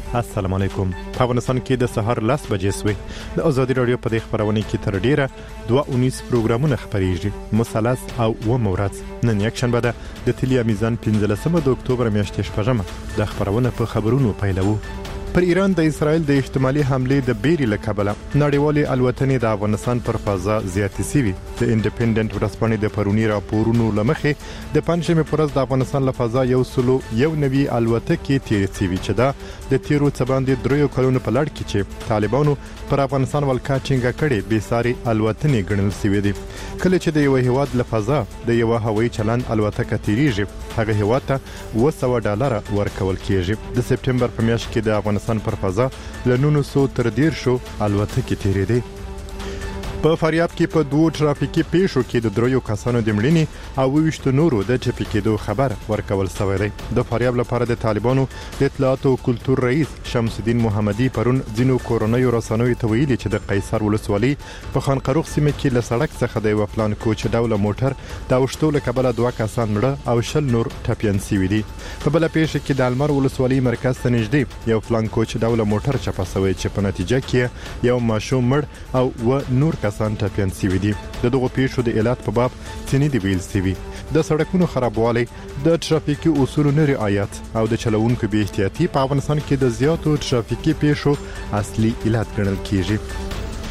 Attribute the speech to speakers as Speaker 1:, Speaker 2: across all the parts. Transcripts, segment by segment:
Speaker 1: السلام علیکم. په افغانستان کې د سهار 10 بجې سوي د ازادي رادیو په دې خبرونه کې تر ډیره 219 پروګرامونه خبريږي. مثلث او و مورات نن یک شنبه ده د تلیا میزان 15 د اکتوبر میاشتې شپږمه د خبرونه په خبرونو پیلوو. پر ایران د اسرائیل د احتمالي حمله د بیري لکبله نړیوالي الوتنې د افغانستان پر فضا زیاتې سوي. د انډیپندنت ورځپاڼې د پرونی راپورونو لمخې د پنځمې پرز د افغانستان له فضا یو نوي الوتکې تیرې سوي چې دا د تیرو څباندې دریو کلونو په لړ کې چې طالبانو پر افغانستان ولکا چنګه کړي به ساري الوتنې ګڼل سوي دي. کله چې د یو هیواد له فضا د یو هوایي چلند الوتکه تیریږي هغه هیواد ته $100 ورکول کیږي. د سپټمبر په میاشت کې د افغانستان پر فضا له 900 تر 150 الوتکې تیرې دي. په فاریاب کې په 2 ترافیکي پیښو کې د دریو کسانو د مړینې او 20 نورو د ټپي کېدو خبر ورکول شوی دی. د فاریاب لپاره د طالبانو د اطلاعات او کلتور رئیس شمس الدین محمدي پرون ځینو کورونیو رسنیو ته ویلي چې د قیصر ولسوالۍ په خانقروغ سیمه کې له سړک څخه د یو پلان کوچ ډوله موټر د اوښتو له کبله 2 کسان مړه او 10 نور ټپيان شوي دي. په بل پیښه کې د المار ولسوالۍ مرکز ته نږدې یو پلان کوچ ډوله موټر چپه شوی چې په نتیجه کې یو ماشوم مړ او و نور کسان ټپيان شوي دي. د دغه پیښو د علت په باب څنګه دی ویل شوی. د سړکونو خرابوالی، د ترافیکي اصولو نه رعایت او د چلوونکو بې احتیاطي په افغانستان کې د زیاتو ترافیکي پیښو اصلي علت ګڼل کیږي.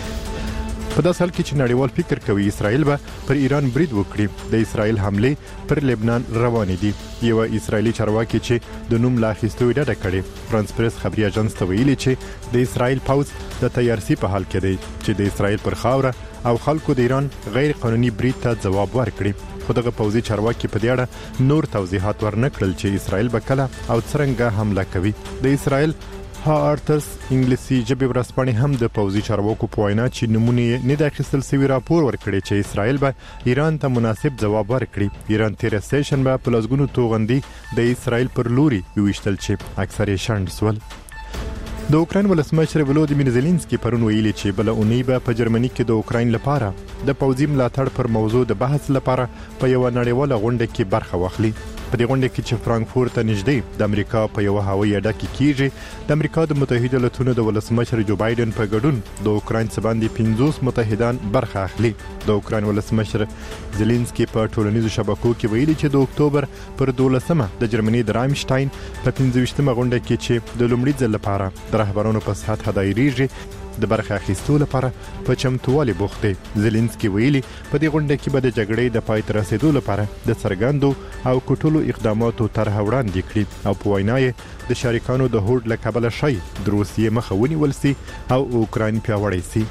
Speaker 1: په داسې حال کې چې نړیوال فکر کوي اسرائیل به پر ایران برید وکړي. د اسرائیل حمله پر لبنان روانې دي. یو اسرائیلي چارواکي چې د نوم لا اخیستو ډډه کړې فرانس پریس خبري اژانس ته ویلي چې د اسرائیل پوځ د تیارسي په حال کې دی چې د اسرائیل پر خاوره او خلکو د ایران غیر قانوني برید ته جواب ورکړي. خو دغه پوځي چارواکي په دې اړه نور توضیحات ورنکړل چې اسرائیل به کله او څنګه حمله کوي. د اسرائیل هارتس انګلیسي ژبې ورځپاڼې هم د پوځي چارواکو په وینا چې نمونه نه د اخیستل سوي راپور ورکړي چې اسرائیل به ایران ته مناسب جواب ورکړي. ایران تیر سټیشن به په لږونو توغندي د اسرائیل پر لوري ویشتل چې اکثر یې شنډ سول. د اوکراین ولسمشر ولودیمیر زيلنسکي پرون ویلي چې بل اونۍ به په جرمني کې د اوکراین لپاره د پوځي ملاتړ پر موضوع د بحث لپاره په یو نړیواله غونډه کې برخه واخلي. په دې غونډه کې چې فرانکفورت ته نږدې د امریکا په یو هوایي اډه کې کیږي د امریکا د متحده ایالاتونو د ولسمشر جو بایدن په ګډون د اوکراین څخه 50 متحدان برخه اخلي. د اوکراین ولسمشر زيلنسکي په ټولنیزو شبکو کې ویلي چې د اکتوبر پر 12مه د جرمني د رایمشتاین په 15مه غونډه کې چې د لومړي ځل لپاره د رهبرانو په سطح دایریږي د برخه اخیستو لپاره په چمتووالي بوخت دی. زيلنسکي ویلي په دې غونډه کې به د جګړې د پای ته رسیدو لپاره د څرګندو او کټولو اقداماتو طرح وړاندې کړي او په وینا یې د شریکانو د هوډ له کبله شي د روسیې مخه ونیول سي او اوکراین پیاوړی سي.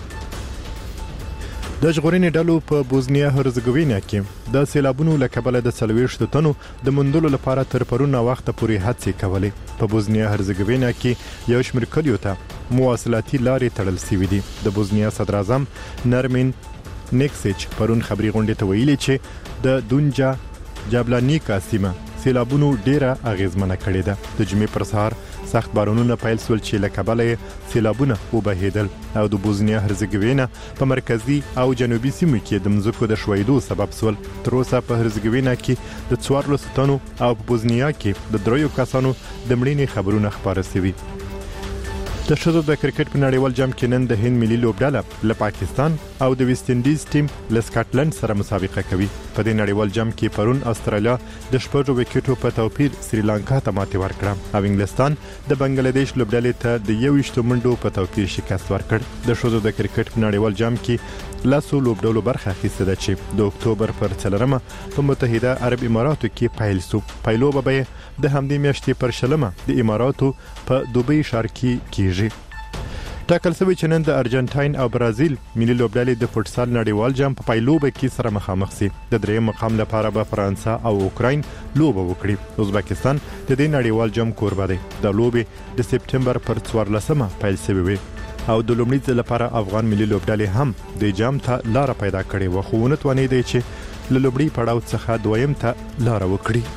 Speaker 1: د ژغورنې ډلو په بوزنیا هرزګوینیا کې د سیلابونو له کبله د 40 تنو د مندلو لپاره تر پرونه وخت پورې هڅې کولې. په بوزنیا هرزګوینیا کې یو شمېر کلیو ته مواصلاتي لارې تړل شوې دي. د بوزنیا صدر اعظم نرمین نیکسچ پرون خبري غونډه ته ویلي چې د دونجا جابلانیکا سیمه سیلابونو ډیره اغیزمنه کړې ده. د جمعې پر سهار سخت بارانونه پیل سول چې له کبله سیلابونه وبهیدل او د بوزنیا هرزګوینا په مرکزی او جنوبي سیمو کې د مځکو د شویدو سبب سول. تر اوسه په هرزګوینا کې د 14 تنو او په بوزنیا کې د 3 کسانو د مړینې خبرونه خبره شوي. د شوزو د کرکټ په نړیوال جام کې نن د هند ملي لوبډله له پاکستان او د ویسټ انډیز ټیم له سکاټلند سره مسابقه کوي. په دې نړیوال جام کې پرون استرالیا د 6 وکټو په توپیر سریلانکا ته ماتې ورکړه او انګلستان د بنگلاديش لوبډلې ته د 21 منډو په توپیر شکست ورکړ. د شوزو د کرکټ په نړیوال جام کې لاسو لوبډلو برخه اخیسته ده چې د اکتوبر پر 4مه په متحده عرب اماراتو کې پیل شو. پیلوبه به د همدې میاشتې پر 20مه د اماراتو په دوبۍ ښار کې کیږي. ټاکل شوی چې نن د ارجنټاین او برازیل ملي لوبډلې د فوټسال نړیوال جام په پایلوبه کې سره مخامخ شي. د دریم مقام لپاره به فرانسه او اوکراین لوبه وکړي. ازبکستان د دې نړیوال جام کوربه دی. د لوبې د سپټمبر پر 14مه پیل شوی وي او د لومړي ځل لپاره افغان ملي لوبډلې هم د جام ته لار پیدا کړې و خو ونه توانې دی چې له لومړي پړاو څخه دویم ته لار وکړي.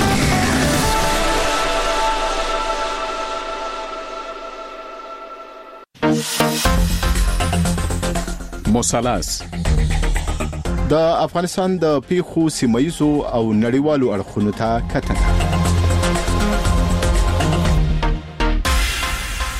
Speaker 2: مثلث د افغانستان د پیښو سیمایزو او نړیوالو اړخونو ته کتنه.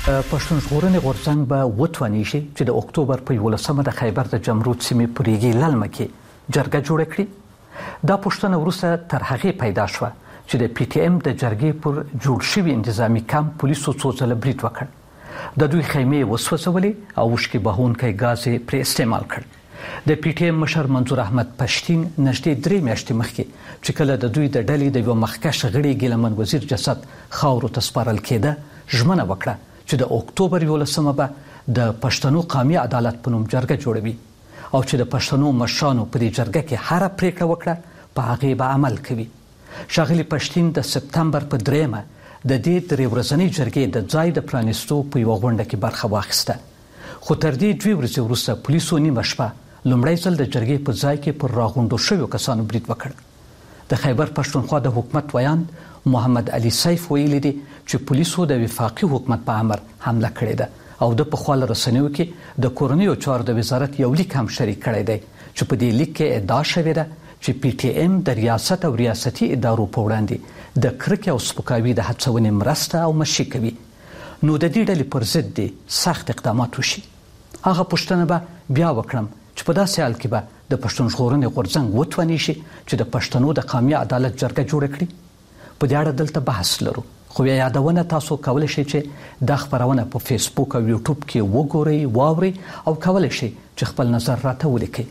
Speaker 3: پښتون ژغورنې غورځنګ به وتواني شي چې د اکتوبر په 11مه د خیبر د جمرود سیمې په ریګي للمه کې جرګه جوړه کړي. دا پوښتنه وروسته تر هغې پیدا شوه چې د پی ټی ایم د جرګې پر جوړ شوي انتظامی کمپ پولیسو څو ځله برید وکړ. د دوی خیمې وسوځولې او وشکې بهونکی ګاز یې پرې استعمال کړ. د پی ټی ایم مشر منظور احمد پښتین نږدې 3 میاشتې مخکې چې کله د دوی د ډلې د یو مخکښ غړي ګیلمن وزیر جسد خاورو ته سپارل کېده ژمنه وکړه چې د اکتوبر 11مه به د پښتنو قومي عدالت په نوم جرګه جوړوي او چې د پښتنو مشرانو په دې جرګه کې هر پریکړه وکړه په هغه به عمل کوي. ښاغلي پښتین د سپتمبر په 3مه د دې 3 ورځنۍ جرګې د ځای د پرانیستو په یو غونډه کې برخه واخیسته. خو تر دې 2 ورځې وروسته پولیسو نیمه شپه لومړی ځل د جرګې په ځای کې پر راغونډو شویو کسانو برید وکړ. د خیبر پښتونخوا د حکومت ویاند محمد علي سیف ویلي دي چې پولیسو د وفاقي حکومت په امر حمله کړې ده او د پخوال رسنیو کې د کورنیو چارو د وزارت یو لیک هم شریک کړی دی چې په دې لیک کې ادعا شوې ده چې پی ټی ایم د ریاست او ریاستي ادارو په وړاندې د کرکې او سپکاوي د هڅونې مرسته او مشي کوي. نو د دې ډلې پر ضد دي سخت اقدامات وشي. هغه پوښتنه به بیا وکړم چې په داسې حال کې به د پښتون ژغورنې غورځنګ وتواني شي چې د پښتنو د قومي عدالت جرګه جوړه کړي. په دې اړه دلته بحث لرو خو یادونه تاسو کولی شئ چې دا خبرونه په فیسبوک او یوټیوب کې وګورئ واورئ او کولی شئ چې خپل نظر راته ولیکئ.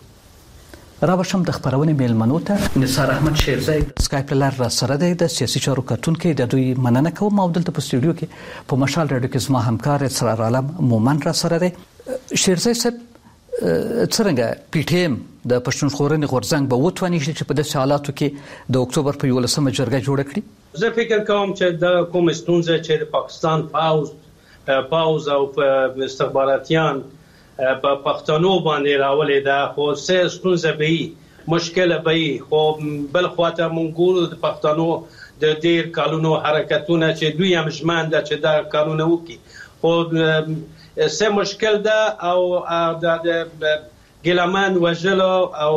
Speaker 3: راوښم د خبرونې میلمنو ته نثار احمد شیرزی سکایپ لار را سره دی د سیاسي چارو کتونکي د دوی مننه کوم او دلته په سټوډیو کې په مشال رادیو کې زما همکار اسرار عالم مومن را سره دی. شیرزی صاحب څنګه پی ټی ایم د پښتون ژغورنې غورځنګ به وتواني شي چې په داسې حالاتو کې د اکتوبر په 11مه جرګه جوړه کړي؟
Speaker 4: زه فکر کوم چې د کوم ستونزه چې د پاکستان پاوز او استخباراتیان په پښتنو باندې راولې ده خو څه ستونزه به مشکل به خو بل خواته مونږ ګورو د پښتنو د ډیر کالونو حرکتونه چې دوی هم ژمن ده چې دا قانون وکړي خو څه مشکل ده او د ګیلمان وجلو او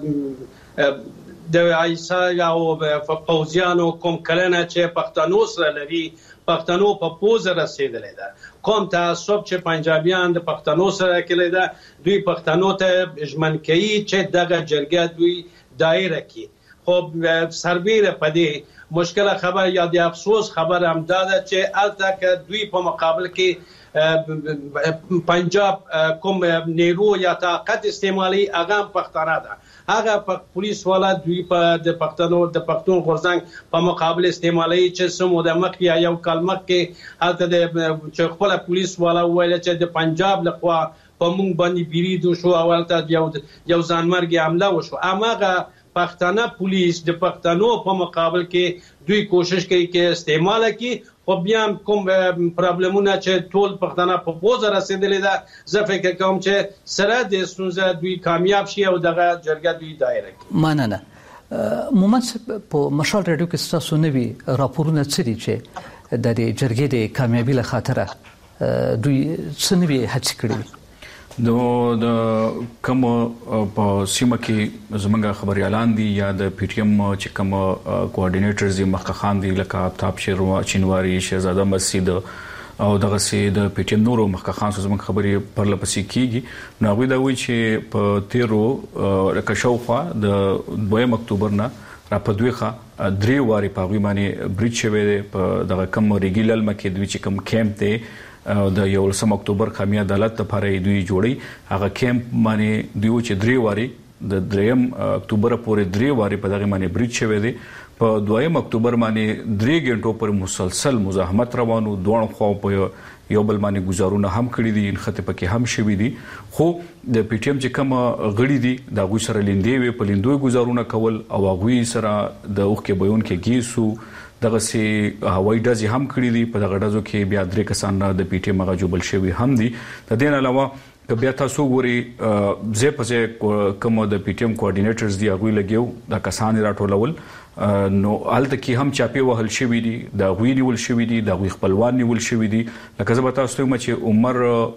Speaker 4: د عیسی او فوزیانو کوم کلنه چې پښتنو سره لري پښتنو په پوزه رسیدلې ده کوم تعصب چې پنجابیان د پښتنو سره کړی ده دوی پښتنو ته ژمن کوي چې دغه جرګه دوی دایره کړي. خو سربیره پدې مشکل خبر یا د افسوس خبر هم داده چې البته دوی په مقابل کې پنجاب کوم نیرو یا طاقت استعمالي هغه پښتانه ده هغه پولیس والا دوی په د پښتون غورځنګ په مقابل استعمالي چې سمو د مخ یا یو کلمه کې البته د خپل پولیس والا ویل چې د پنجاب لخوا په مونږ باندې بیریدو شو او البته یو ځانمرګي حمله وشو اماغه پښتانه پولیس د پښتنو په مقابل کې دوی کوشش کوي چې استعمال کړي خو بیا کوم پرابلمونه چې ټول پښتانه په پوزه رسیدلې ده زه فکر کوم چې سره د ستونزه دوی کامیاب شي او دغه جرګه دوی دایره کړي.
Speaker 3: مننه. مومن په مشال رادیو کې تاسو نوي راپورونه څه دي چې د جرګې د کامیابی له خاطر دوی څه نوي هڅې کړې؟
Speaker 2: د کوم په سیمه کې زمونږ خبريالان دي یا د پی ټی ایم چې کوم کوارډینیټرز دي مخکخان دي لکه آفتاب چینواری شهزاده مسجد او دغه سي د پی ټی ایم نورو مخکخان زمونږ خبري پر لپسې کیږي نو غوډه وی چې په 13 لکه شوخه د 2 اکتوبر نه را په دویخه 3 واري په غوي باندې بریډ شوی په دغه کوم ریګیلل مکه دوی چې کوم کیمپ ته د 11 اکتوبر قومي عدالت لپاره دوی جوړي هغه کیمپ باندې دوی چې 3 واري د 3 اکتوبر پورې 3 واري په دغه باندې بریډ شوی دی په 2 اکتوبر باندې 3 غنټو پر مسلسل مزاحمت روانو دوه خو په یو بل باندې گزارونه هم کړی دي خطه پکې هم شوی دي خو د پی ټی ایم چې کوم غړي دي دا غوي سره لیندې وي په لیندوي گزارونه کول او غوي سره د اوخ کې بیان کې گیسو دغه سي هوایي ډزې هم کړې دي په دغه ډزو کې بیا 3 کسان د پی ټی ایم غو جوړل شوی هم دي د دې علاوه که بیا تاسو ګوري زه په کوم د پی ټی ایم کوارډینیټرز دی هغه لګیو د کسان راټولول نو الته کې هم چاپی وهل شوی دي د غوی نیول شوی دي د غوی خپلوان نیول شوی دي لکه زه به تاسو ته چې عمر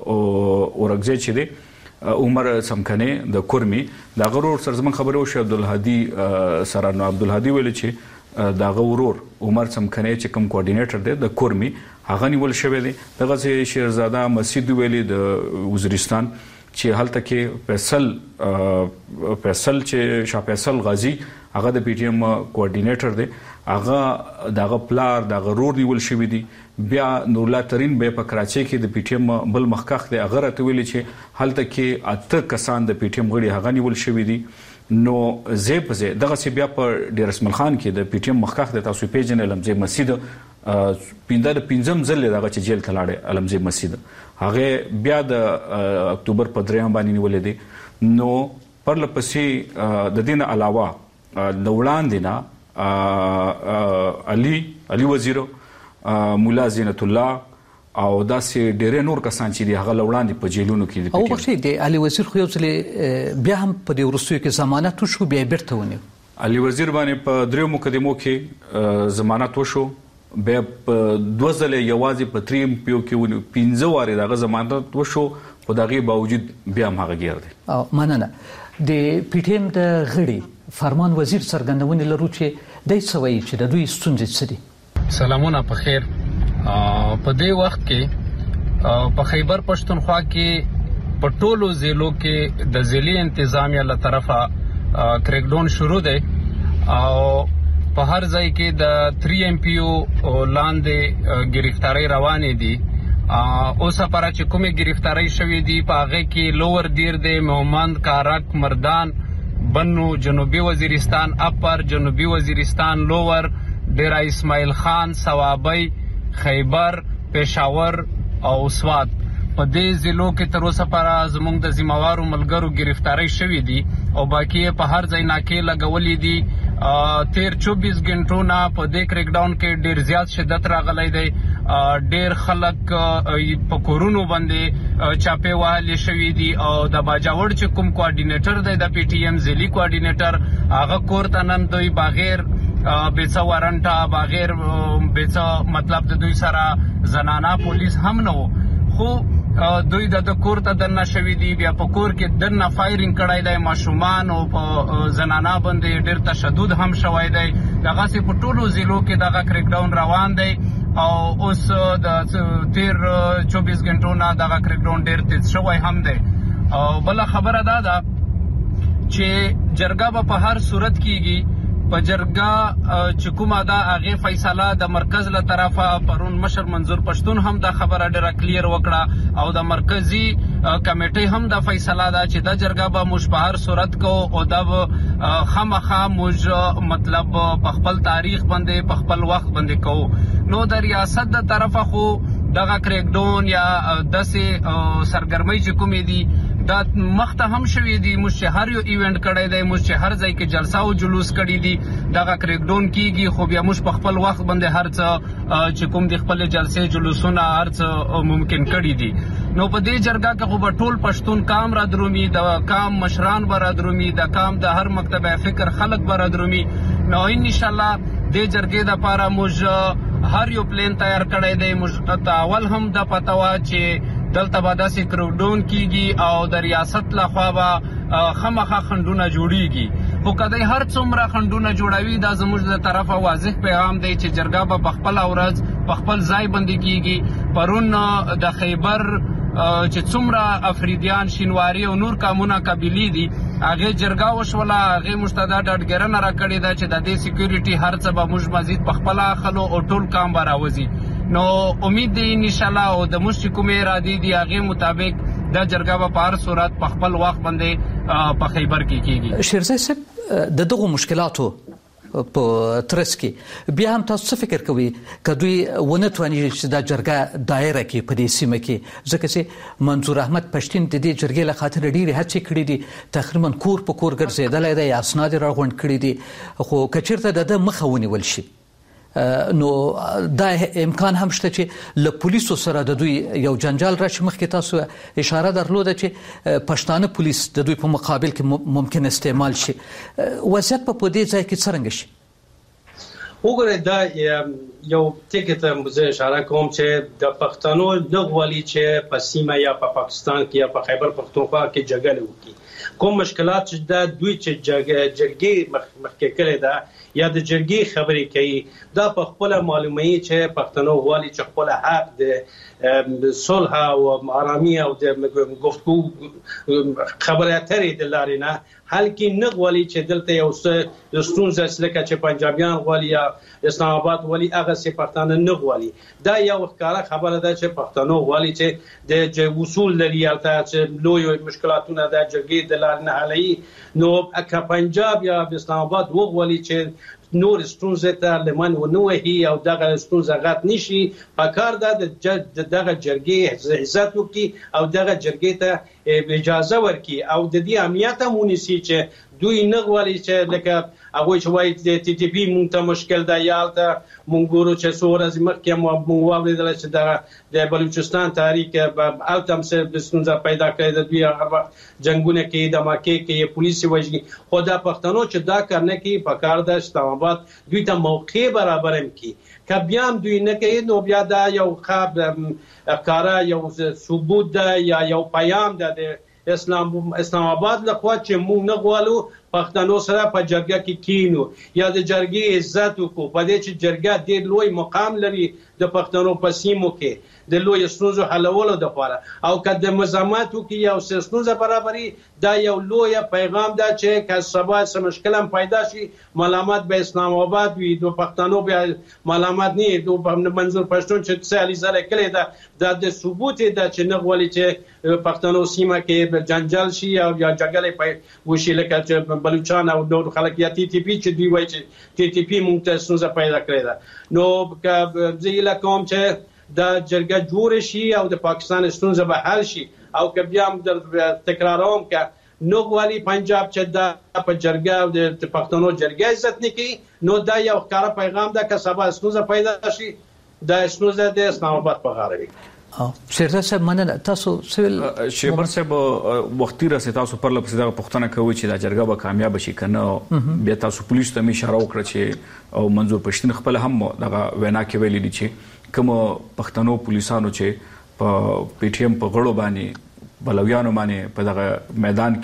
Speaker 2: اورګزی چې دی عمر سمکنه د کورمي د غرور سرزمن خبرو شو عبدالهادي سره نو عبدالهادي ویل چې دغه ورور عمر څمکنی چې کوم کوارډینیټر دی د کورمي هغه نیول شوی دی. دغه شیرزاده مسجد ویلي د وزیرستان چې هلته کې فیصل چې شاه فیصل غازی هغه د پی ټی ایم کوارډینیټر دی، هغه دغه پلار دغه رور نیول شوی دی. بیا نورالله ترین به په کراچۍ کې د پی ټی ایم بل مخکخ دی، هغه راته ویلي چې هلته کې 8 کسان د پی ټی ایم غړي هغه نیول شوی دي. نو زه دغه سی بیا په ډیر اسمل خان کې د پی ټی ایم مخکخ د تاسو پیژنې لمزه مسجد پنځم ځل دغه چې جیل ته لاړې لمزه مسجد هغه بیا د اکتوبر په 3 باندې نیولې دي. نو پر لپسې د دین علاوه د وړاندې نه علي وزیر، مولا زینت الله او داسې ډېر نور کسان چې دی هغه لوړاندې په جیلونو کې دي.
Speaker 3: او وخت دی علي وزیر خو یو ځل بیا هم په دې ورستیو کې ضمانت وشو، بیا بیرته ونیو.
Speaker 2: علي وزیر باندې په 3 مقدمو کې ضمانت وشو، بیا په 2 ځل یوازې په 3 ایم پی او کې 15 واره دغه ضمانت وشو، خو دغه باوجود بیا هم هغه ګیر دی.
Speaker 3: او مننه. د پی ټی ایم د غړي فرمان وزیر څرګندونه لرو چې دای سوي چې د دوی ستونزې څه دي.
Speaker 5: سلامونه په خیر. په دې وخت کې په خیبر پښتونخوا کې په ټولو ضلعو کې د ضلعي انتظامیه له طرفه کریک ډاون شروع دی او په هر ځای کې د 3 ایم پی او لاندې گرفتاری روانې دي. اوس لپاره چې کومې گرفتاری شوې دي په هغه کې لوور دیر دی، مومند، کارک، مردان، بنو، جنوبي وزیرستان، اپر جنوبي وزیرستان، لوور، ډیرا اسماعیل خان، ثوابی، خیبر، پېښور او سوات. په دې ضلعو کې تر اوسه پورې زموږ د ذمہوارو ملګرو گرفتاری شوې دي او باقي په هر ځای ناکې لګولې دي. 13-24 غنټو نه په دې کریک ډاون کې ډیر زیات شدت راغلی دی. ډیر خلک په کورونو باندې چاپې وهلې شوې دي او د باجوړ چې کوم کوارډینیټر دی د پی ټی ایم ضلعي کوارډینیټر هغه کور ته نن دوی بغیر بیڅه وارنټا، بغیر بیڅه مطلب د دوی سره زنانا پولیس هم نه وو، خو دوی د کور ته دننه شوي دي. بیا په کور کې دننه فایرینګ کړی دی، ماشومان او په زنانا باندې ډېر تشدد هم شوی دی. دغسې په ټولو ضلعو کې دغه کریک ډاون روان دی او اوس د 13-24 غنټو نه دغه کریک ډاون ډېر تیز شوی هم دی. او بله خبره دا ده چې جرګه به په هر صورت کېږي. په جرګه چې کومه ده هغې فیصله د مرکز له طرفه پرون مشر منظور پښتون هم دا خبره ډېره کلیر وکړه او د مرکزي کمیټۍ هم دا فیصله ده چې دا جرګه به موږ په هر صورت کوو او دا به خامخا موږ مطلب په خپل تاریخ باندې په خپل وخت باندې کوو. نو د ریاست د طرفه خو دغه کریک ډاون یا داسې سرګرمۍ چې کومې دي دا مخته هم شوې دي. موږ چې هر یو ایونټ کړی دی، موږ چې هر ځای کې جلسه او جلوس کړي دي، دغه کریک ډاون کېږي. خو بیا موږ په خپل وخت باندې هر څه چې کوم د خپل جلسې جلوسونه هر څه ممکن کړي دي. نو په دې جرګه کې خو به ټول پښتون کام را درومي، د کام مشران به را درومي، د کام د هر مکتبه فکر خلک به را درومي. نو انشاءالله دې جرګې دپاره موږ هر یو پلان تیار کړی دی. موږ ته اول هم دا پته وه چې دلته به داسې کریک ډاون کېږي او د ریاست لخوا به خامخا خنډونه جوړیږي. خو که دی هر څومره خنډونه جوړوي دا زموږ د طرفه واضح پیغام دی چې جرګه به په خپله ورځ په خپل ځای باندې کېږي. پرون د خیبر چې څومره افریدیان، شینواري او نور قامونه قبیلې دي هغې جرګه وشوله، هغې موږ ته دا ډاډګرنه راکړې ده چې د دې سیکیورټي هر څه به موږ مزید په خپله اخلو او ټول کام به راوځي. نو امید دی انشاءالله او د موږ چې کومې ارادې دي هغې مطابق دا جرګه به په هر صورت په خپل وخت باندې په خیبر کې کېږي.
Speaker 3: شیرزی صاحب، د دغو مشکلاتو په ترڅ کې بیا هم تاسو څه فکر کوئ که دوی ونه تواني چې دا جرګه دایره کې په دې سیمه کې، ځکه چې منظور احمد پښتین د دې جرګې له خاطر ډېرې هڅې کړې دي، تقریبا کور په کور ګرځېدلی دی، اسناد یې راغونډ کړي دي، خو که چېرته د ده مخه ونیول شي نو دا امکان هم شته چې له پولیسو سره د دوی یو جنجال راشي. مخکې تاسو اشاره درلوده چې پښتانه پولیس د دوی په مقابل کې ممکن استعمال شي. وضعیت په دې ځای کې څرنګه شي؟
Speaker 4: وګورئ، دا یو ټکي ته زه اشاره کوم چې د پښتنو نه غواړي چې په سیمه یا په پاکستان کې یا په خیبر پښتونخوا کې جګړه وکړي. کوم مشکلات چې دا دوی چې جرګې مخکې کړې ده یا د جرګې خبرې کوي دا په خپل معلومي چې پښتنو غواړي چې خپل حق د صلح او آرامي او د گفتگو خبرې اترې د لارې نه حل کې نه غواړي چې دلته یو څه ستونزه لکه چې پنجابیان غواړي یا اسلام آباد غواړي هغه څه پښتانه نه غواړي دا یو ښکاره خبره ده چې پښتنو غواړي چې د وصول لري البته چې لوی مشکلاتونه د جرګې د لارې نه حلوي نو که پنجاب یا اسلام آباد وغواړي چې نور ستونزه ته لمن ونوهي او دغه ستونزه غات نشي پکار ده د دغه جرګې عزت وکي او دغه جرګې ته اجازه ورکي او د دې امنیت هم ونیسي چې دوی نه غواړي چې لکه هغه چې وایي د ټي ټي پی مونږ ته مشکل ده یا ته مونږ ګورو چې څو ورځې مخکې مونږ واورېدل چې د بلوچستان تحریک او تم سره ستونزه پیدا کړې د دوی هغه جنگونه کې د ماکې کې پولیس وژني خو دا پښتنو چې دا کار نه کوي په کار د اسلام آباد دوی ته موقع برابر هم کوي که بیا هم دوی نه کوي نو بیا دا یو خواب کارا یو ثبوت ده یا یو پیام ده د اسلام آباد لخوا چې مونږ نه غواړو پښتنو سره په جرګه کې کینو یا د جرګې عزت وکړو په دې چې جرګه ډېر لوی مقام لري د پښتنو په سیمو کې د لوی ستونزو حلولو لپاره او که د مزامات وکړي یو ستونزه برابري دا یو لوی پیغام ده چې که سبا څه مشکل هم پیدا شي ملامت به اسلام آباد وي د پښتنو بیا ملامت نه د منظور پښتون چې څه الیزه کړې ده د ثبوت ده چې نه غواړي چې پښتنو سیمه کې جنجال شي او یا جګړه وشي لکه چې بلوچستان او نور خلک یا ټي ټي پی چې دوی وایي چې ټي ټي پی مونږ ته ستونزه پیدا کړې ده نو که زه کوم چې دا جرګه جوړ شي او د پاکستان ستونزه به حل شي او که بیا هم تکراروم که نو غواړي پنجاب چې دا په جرګه او د پښتنو جرګه عزت نه کوي نو دا یو ښکاره پیغام ده که سبا ستونزه پیدا شي دا ستونزه د اسلام آباد په غاړه وي
Speaker 3: شیرزاد صاحب مننه تاسو سویل
Speaker 2: شیبر صاحب وختي راسي تاسو پر لپاره دا پښتنه کوي چې دا جرګه به کامیاب شي کنه بیا تاسو پولیس ته اشاره وکړه چې او منظور پښتون خپل هم دغه وینا کې ویلي دي چې کوم پښتنو پولیسانو چې په پی ټی ایم په غړو باندې بلویانو باندې په دغه میدان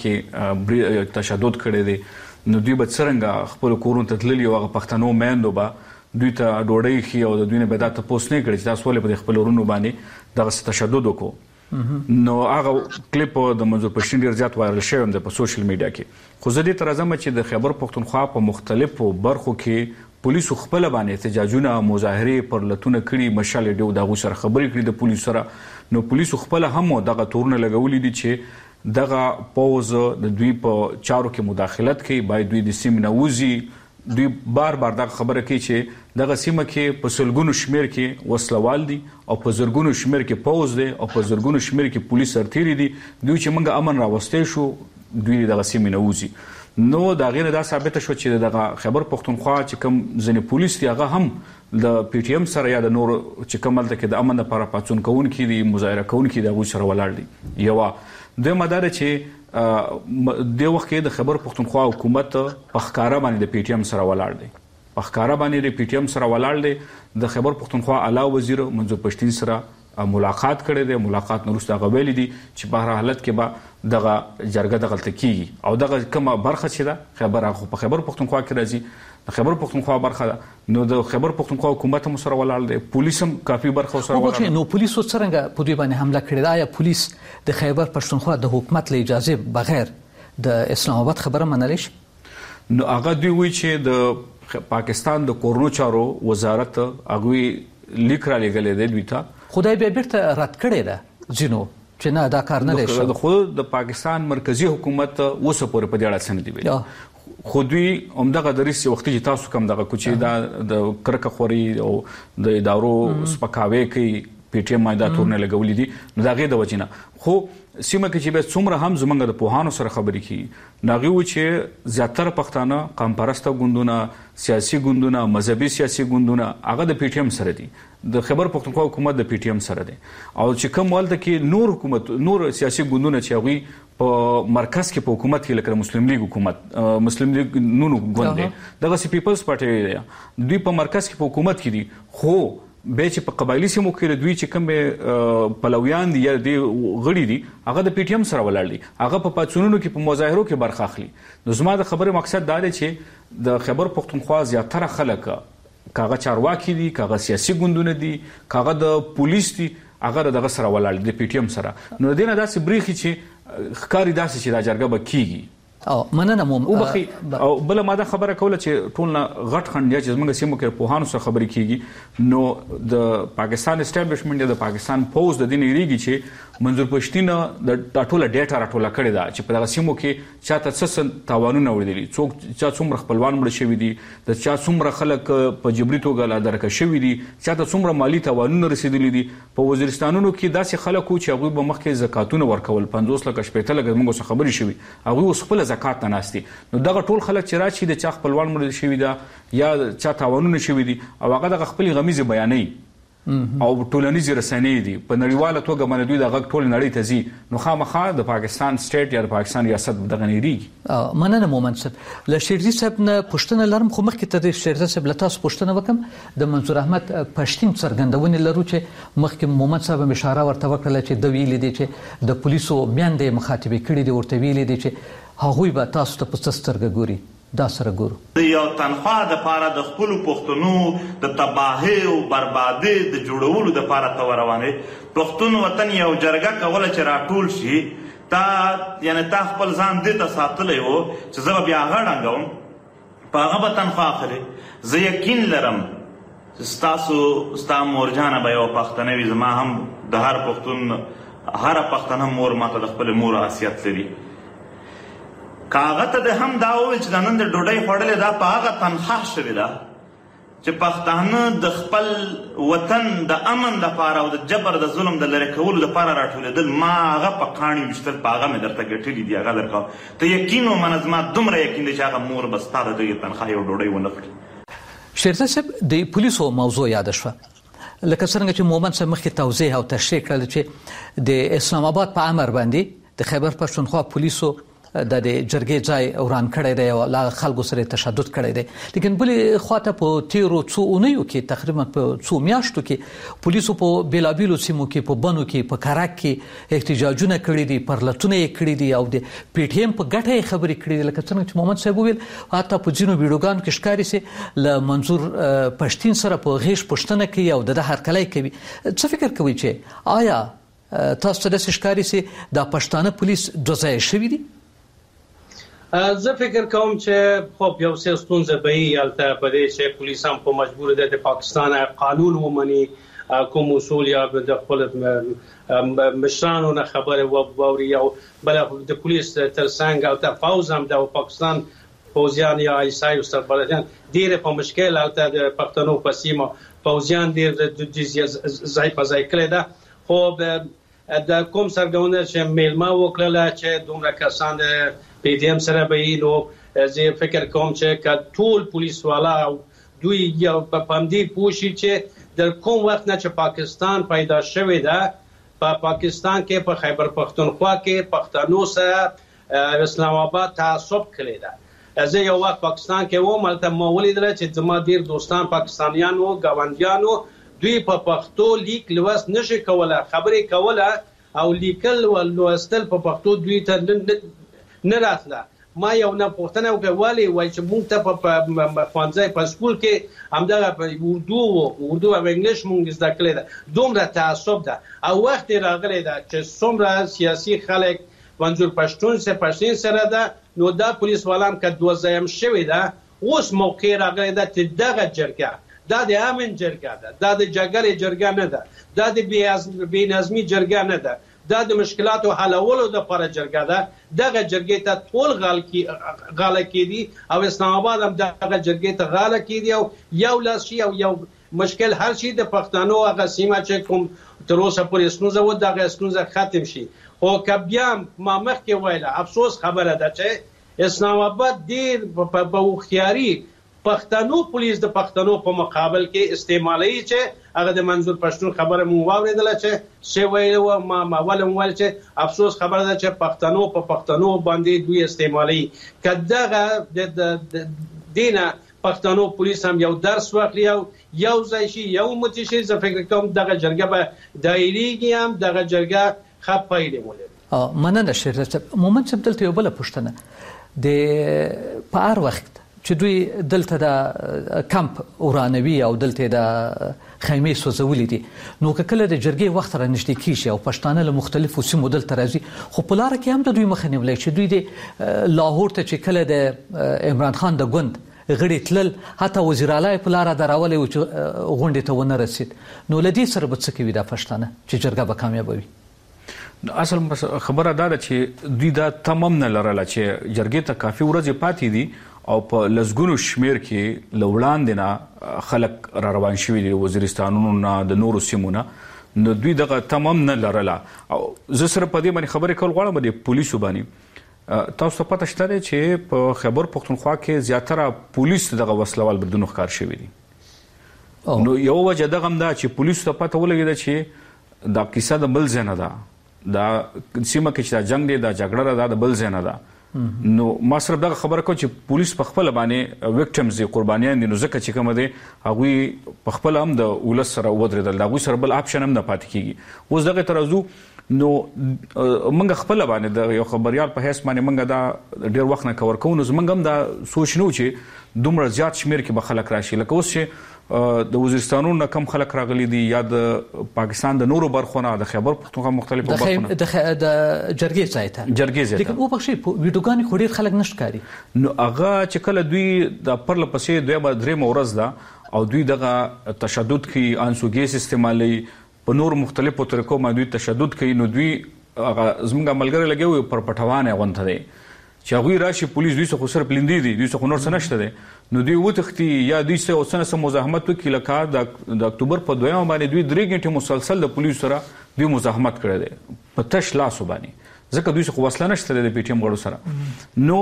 Speaker 2: کې تشدد کړی دی نو دوی به څنګه خپل کورونو ته تللی او پښتنو میندو به دوی ته ډوډۍ خي او د دوی نه به دا تاسو نه کړی چې تاسو ولې په خپل ورونو باندې دغه تشدد وکړو نو هغه کلیپ د منظور پښتون ډیر زیات وایرل شوی دی په سوشل میډیا کې خو زه دې تر ازمه چې د خیبر پښتونخوا په مختلفو برخو کې پولیسو خپل باندې احتجاجونه مظاهره پر لتون کړي مشال ډیو دغه سره خبرې کړي د پولیسو سره نو پولیسو خپل هم دغه تورونه لګولې دي چې دغه پوز د دوی په چارو کې مداخلت کوي باید دوی د سیمه نوزي دوی بار دغه خبره کوي چې دغه سیمه کې په سلګونو شمیر کې وسلوال دي او په زرګونو شمیر کې پوز دي او په زرګونو شمیر کې پولیس سرتيري دي دوی چې موږ امن راوستي شو دوی دغه سیمه نوزي نو دا غیر دا ثابت شو چې دغه خیبر پښتونخوا چې کوم ځنې پولیس دی هغه هم د پی ټی ایم سره یا د نور چې کوم دلته کې د امن لپاره پاتون کوون کې دي مظاهره کوون کې دغه سره ولاړ دي یو د مدار چې د وخت کې د خیبر پښتونخوا حکومت په ښکارا باندې د پی ټی ایم سره ولاړ دی په ښکارا باندې د پی ټی ایم سره ولاړ دی د خیبر پښتونخوا اعلی وزیر منظور پښتون سره ملاقات کړی دی ملاقات نورسته غوېلې دي چې په هر حالت کې به دغه جرګه د غلطه کیږي او دغه کومه برخه چې ده خیبر په خیبر پښتونخوا کې راځي د خیبر پښتونخوا برخه ده نو د خیبر پښتونخوا حکومت هم سره ولاړ دی پولیس هم کافي برخه سره ولاړ دی
Speaker 3: نو پولیس څنګه په دوی باندې حمله کړې ده یا پولیس د خیبر پښتونخوا د حکومت له اجازه بغیر د اسلام آباد خبره منل شي
Speaker 2: نو هغه دوی وی چې د پاکستان د کورونو چارو وزارت هغه لیک را لګلې دی دوی ته
Speaker 3: خدای به بیرته رد کړی ده جنو چې نه دا کار نه لشي
Speaker 2: د خود د پاکستان مرکزی حکومت اوسه پورې په دې اړه څه نه دی ویلي خو دوی همدغه د ریسي وختي چې تاسو کوم دغه کوچي دا د کرکه خوري او د ادارو سپکاوي کوي پی ټی ایم دا تورنه لګولې دي نو دا غي د وجنه خو سیمه کې چې به څومره هم زمونږ د پوهانو سره خبرې کی ناغي و چې زیاتره پښتانه قوم پرسته ګوندونه سیاسي ګوندونه مذهبي سیاسي ګوندونه هغه د پی ټی ایم سره دي د خیبر پښتونخوا حکومت د پی ټی ایم سره دي او چې کوم ولته کې نور حکومت نور سیاسي ګوندونه چې هغه په مرکز کې په حکومت کې لکه مسلم لیگ حکومت مسلم لیگ نونو ګوند دغه سی پیپلز پارټي دی دوی په مرکز کې په حکومت کې دي خو به چې په قبایلی سیمو کې دوی چې کوم پلویان دي یا د غړي دي هغه د پی ټی ایم سره ولاړ دي، هغه په پاتونونو کې په مظاهرو کې برخه اخلي. نو زما د خبرې مقصد دا دی چې د خیبر پښتونخوا زیاتره خلک کاغه چارواکي دي، کاغه سیاسي ګوندونه دي، کاغه د پولیس دي، هغه دغه سره ولاړ دي د پی ټی ایم سره. نو دینه داسې بریخي چې ښکاری داسې چې دا جرګه به کیږي.
Speaker 3: مننه مو
Speaker 2: او بخي او بل ماده خبره کوله چې ټول نه غټ خنډ چې زموږ سیمو کې په هانو سره خبرې کیږي. نو د پاکستان اسټابلیشمنت د پاکستان پوز د دین ریږي چې منظور پښتین د ټوله ډیټا راټوله کړې ده چې په دغه سیمو کې چاته څه تاوانونه وړي، څوک چا څومره خپلوان مړ شوي دي، د چا څومره خلک په جبري توګه لا درکه شوي دي، چاته څومره مالی تاوانونه رسیدلي دي. په وزیرستانونو کې داسې خلک چې هغوی به مخکې زکاتونه ورکول 50 لکه شپېته لکه موږ څه خبرې شوي، هغوی اوس خپله زکات نه ناستي. نو دغه ټول خلک چې راشي د چا خپلوان مړ شوي ده یا چا تاوانونه شوي دي او هغه دغه خپلې غمیزې بیانوي او ټولنیزې رسنۍ دي په نړیواله توګه باندې دوی د غږ ټول نړۍ ته ځي. نو خامخا د پاکستان سټیټ یا د پاکستان ریاست دغه نه ریږي.
Speaker 3: مننه مومن صاحب. له شیرزي صاحب نه پوښتنه لرم، خو مخکې ته د شیرزي صاحب له تاسو پوښتنه وکم د منظور احمد پښتین څرګندونې لرو چې مخکې مومن صاحب اشاره ورته وکړه چې د ویلې دي چې د پولیسو میندې مخاطبه کړي دي، ورته ویلې دي چې هغوی به تاسو ته په سترګه ګوري. دا سره ګورو
Speaker 6: د یو تنخوا د پاره د خپل پښتنو د تباهي او بربادي د جوړولو د پاره تو روانه پښتون وطن یو جرګه کوله چې راټول شي تا خپل ځان دې ته ساتلی وو چې زه بیا غړنګم په هغه به تنخوا اخلي. زه یقین لرم ستا مورجانه به یو پښتنه وي، زما هم د هر پښتنه مور ماته د خپل مور حیثیت لري. کاغه ته د هم دا وویل چې د نن د ډوډۍ خوړلې دا په هغه تنخواه شوې ده چې پښتانه د خپل وطن د امن دپاره او د جبر د ظلم د لرې کولو دپاره راټولېدل. ما هغه په کاڼي ویشتل په هغه مې درته ګټلي دي، هغه درکوم. ته یقین ومنه زما دومره یقین دی چې هغه مور به ستا د دغې تنخواه یو ډوډۍ ونه خوري.
Speaker 3: شیرزي صاحب د پولیسو موضوع یاده شوه، لکه څرنګه چې مومن صاحب مخکې توضیح او تشریح کړل چې د اسلام آباد په امر باندې د خیبر پښتونخوا پولیسو د جرګې ځای وران کړی دی او لا خلکو سره تشدد کړی دی. لیکن بلې خواته په تیرو څو اونیو کې تقریبا په څو میاشتو کې پولیسو په بیلابیلو سیمو کې په بنو کې په کراک کې احتجاجونه کړي دي، پرلتونه یې کړي دي او د پی ټی ایم په ګټه یې خبرې کړي دي. لکه څنګه چې محمد صاحب وویل حتی په ځینو ویډیوګانو کې ښکاري چې له منظور پښتین سره په غیږ پوښتنه کوي او د هرکلی کوي. څه فکر کوي چې آیا تاسو ته داسې ښکاري چې دا پښتانه پولیس دوه ځایه شوي دي؟
Speaker 4: زه فکر کوم چې خب یو څه ستونزه به وي هلته په دې چې پولیس هم په مجبور دی د پاکستان قانون ومني، کوم اصول یا د خپل مشرانو نه خبره واوري او بل د پولیس تر څنګ او د فوز هم د پاکستان فوزیان یا ایسای او سربلدیان ډېر په مشکل هلته د پښتنو په سیمه فوزیان ډېر د ځای په ځای کړی ده. خو د کوم سرګونه چې میلمه وکړله چې دومره کسان د پی ټی ایم سره به نو زه فکر کوم چې ټول پولیس والا دوی یو په پامدې پوښي چې د کوم وخت نه چې پاکستان پیدا شوی ده په پاکستان کې په خیبر پښتونخوا کې پښتنو سره اسلام آباد تعصب کړی ده. زه یو وخت پاکستان کې وم، هلته ما ولیدل چې زما ډېر دوستان پاکستانیان وو، ګاونډیانو، دوی په پښتو لیک لوست نشي کوله، خبرې کوله او لیکل او لوستل په پښتو دوی ته نه راتله. ما یو نه پوښتنه وکړه ولې چې موږ ته په ښوونځي په سکول کې همدغه اردو او انګلیش موږ زده کړی ده، دومره تعصب ده. او وخت راغلی ده چې څومره سیاسي خلک منظور پښتون سره ده، نو دا پولیس والام که دوه ځایم شوې ده، اوس موقع راغلی ده چې دغه جرګه دا د امن جرګه ده، دا د جګړې جرګه نه ده، دا د بې نظمي جرګه نه ده، دا د مشکلاتو حلولو لپاره جرګه ده. دغه جرګې ته ټول غاله کېدي او اسلام آباد هم دغه جرګې ته غاله کېدي او یو لاس شي او یو مشکل هر شي د پښتنو هغه سیمه چې کوم تر اوسه پورې ستونزه وه دغه ستونزه ختم شي. خو که بیا ما مخکې ویله افسوس خبره ده چې اسلام آباد ډېر په هوښیاري پښتنو پولیس د پښتنو په مقابل کې استعمالي چې هغه د منظور پښتون خبره مو واورېدله چې څه ویل ما اول ویل چې افسوس خبره ده چې پښتنو په پښتنو باندې دوی استعمالي که دغه د دینه پښتنو پولیس هم یو درس واخلي او یو ځای شي یو متشي زه فکر کوم دغه جرګه به دایریږي هم دغه جرګه ښه پایلې ولري.
Speaker 3: مننه شیرزاد صاحب. مومند صاحب دلته یو بله پوښتنه د په هر وخت چې دوی دلته د کمپ ورانوي او دلته د خیمې سوځولې دي نو که کله د جرګې وخت را نږدې کیږي او پښتانه له مختلفو سیمو دلته راځي خو په لاره کې هم د دوی مخه نیولای چې دوی د لاهور ته چې کله د عمران خان د ګوند غړي تلل حتی وزیر اعلی په لاره دراولې و چې غونډې ته ونه رسید نو له دې سره به څه کوي دا پښتانه چې جرګه به کامیابه وي؟
Speaker 2: اصل خبره دا ده چې دوی دا تمام نه لرله چې جرګې ته کافي ورځې پاتې دي او په لسګونو شمیر کې لوړاندې نه خلک را روان شوي دي وزیرستانونو نه د نورو سیمو نه نو دوی دغه تمام نه لرله. او زه سره په دې باندې خبرې کول غواړم د پولیسو باندې. تاسو ته پته شته چې په خیبر پښتونخوا کې زیاتره پولیس دغه وسلوال بریدونو ښکار شوي دي. نو یو وجه دغه هم ده چې پولیسو ته پته ولګېده چې دا کیسه د بل ځای نه ده دا سیمه کې چې دا جنگ دی دا جګړه ده د بل ځای نه ده. نو ما صرف دغه خبره کوم چې پولیس په خپل باندې وکټمز دي قربانیان دي نو ځکه چې کوم دي هغه په خپل هم د ولس سره ودرېدل هغه سره بل اپشن هم نه پاتې کیږي. اوس دغه ترازو نو موږ خپل باندې د یو خبريال په هیڅ باندې موږ دا ډیر وخت نه کور کوو نو موږ هم دا سوچ نو چې دومره زیات شمیر کې به خلک راشي لکه اوس چې د وزیرستانونو نه کم خلک راغلي دي یا د پاکستان د نورو برخونه د خیبر پښتونخوا مختلفو برخونه
Speaker 3: د جرګې ځای ته لیکن او بخشي ویډیوګانې خو ډیر خلک نشته کاری
Speaker 2: نو هغه چې کله دوی د پرله پسې دویمه درېمه ورځ ده او دوی دغه تشدد کوي انسوګیس استعمالي په نور مختلفو طریقو باندې دوی تشدد کوي نو دوی زموږ ملګری لګوي پر پټوانه غونته دي چې هغه راشي پولیس دوی څخه صرف لیندې دي دوی څخه نور څه نشته دي نو دوی وتښتي یا دوی څه اوسنه سم مزاحمت وکړي لکه د اکتوبر په 2 باندې دوی 3 غنټې مسلسل د پولیس سره دوی مزاحمت کړی دی په تش لاس باندې ځکه دوی څخه وسله نشته د پی ټی ایم غړو سره نو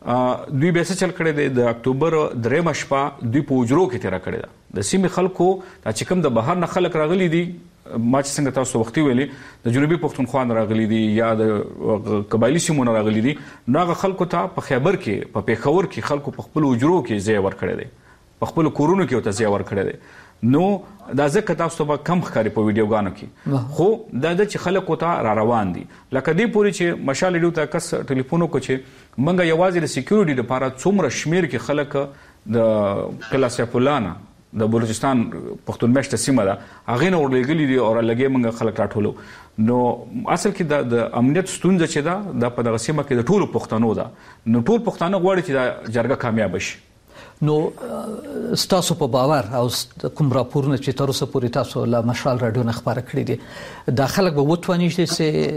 Speaker 2: دوی به څه چل کړی دی د اکتوبر 3 شپه دوی په وجرو کې تیر کړی دی د سیمې خلکو چې کوم د بهر نه خلک راغلي دي ما چې څنګه تاسو وختي ویلي د جنوبي پښتونخوا نه راغلي دي یا د قبایلی سیمو نه راغلي دي ناغه خلکو ته په خیبر کې په پیښور کې خلکو په خپل وجرو کې ځای ورکړی دی په خپل کورونو کې ته ځای ورکړی دی نو دا ځکه تاسو ته کم ښکاري په ویډیوګانو کې خو دا د چې خلکو ته را روان دي لکه دې پوری چې مشال ډیو ته کس ټلیفون کو چې منګه یوازې د سکیورټي لپاره څومره شمیر کې خلک د کلاسه فلانه د بلوچستان پښتون مشته سیمه ده هغه نه ورلګلې دي او لګي منګه خلک راټولو نو اصل کې د امنیت ستونزه چې ده د په دغه سیمه کې د ټولو پښتنو ده نو ټول پښتانه غواړي چې دا جرګه کامیاب شي.
Speaker 3: نو ستاسو په باور او کوم راپورونه چې تر اوسه پورې تاسو له مشال رادیو نه خبره کړې دي دا خلک به وټواني چې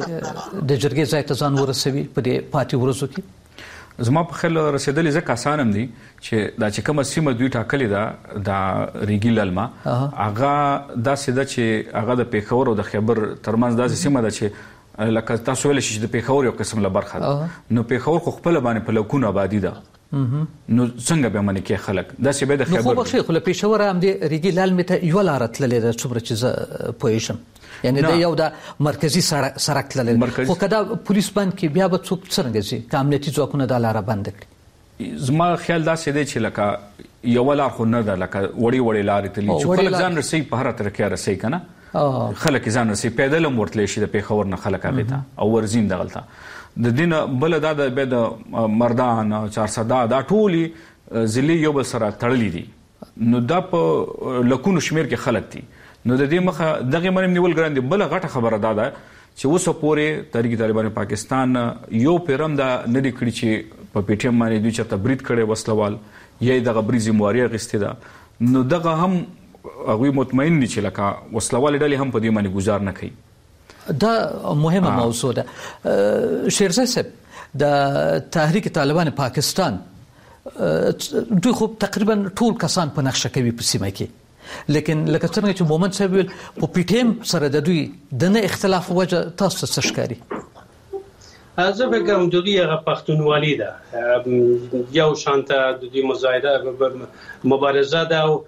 Speaker 3: د جرګې ځای ته ځان ورسوي په دې پاتې ورځو کې
Speaker 2: زما په خیال رسیدلې ځکه آسان هم دي چې دا چې کومه سیمه دوی ټاکلې ده دا ریګي للما هغه دا سیده چې هغه د پیښور او د خیبر ترمنځ داسې سیمه ده چې لکه تاسو ویل چې د پیښور یو قسم له برخه ده نو پیښور خو خپل باندې په لکونه آبادی ده نو څنګه به منې کې خلک دا چې به د خیبر
Speaker 3: نو خو بخښي خو له پیښور هم د ریګي للمې ته یو لار تللې ده څومره چې زه پوهیږم یعنی دا یو د مرکزی سړک تللی خو کدا پولیس بند کې بیا به څوک څنګه شي کامنیتي ځواکونه د لار بند کړي
Speaker 2: زما خیال دا څه دی چې لکه یو لار خو نه ده لکه وړي وړي لارې تللی چې خلک ځان رسي په هر طریقې رسي کنه خلک ځان رسي پیدل هم ورتلی شي د پیښور نه خلک هغه ته او ورزین دغلته د دین بل دا د مردان 400 دا ټولي ضلع یو بل سره تړلې دي نو دا په لکونو شمیر کې خلک دي نو د دې مخه دغه منم نیول ګران دي بل غټه خبره ده چې اوس پورې تحریک طالبان پاکستان یو پیرم دا نه دی کړی چې په پی ټی ایم باندې دوی چې تبرید کړي وسلوال یا دغه بریزي مواري غسته ده نو دغه هم هغه مطمئن دي چې لکه وسلوال ډلې هم په دې باندې گزار نه کوي
Speaker 3: دا مهمه موضوع ده. شیرزاد صاحب د تحریک طالبان پاکستان دوی خو تقریبا ټول کسان په نقشه کوي په سیمه کې لیکن لکه څنګه چې مومند صاحب ویل په پی ټی ایم سره د دوی د نه اختلاف وجه تاسو څه ښکاري
Speaker 4: زه فکر کوم د دوی هغه پښتونولي ده یو شانته د دوی مزایده مبارزه ده او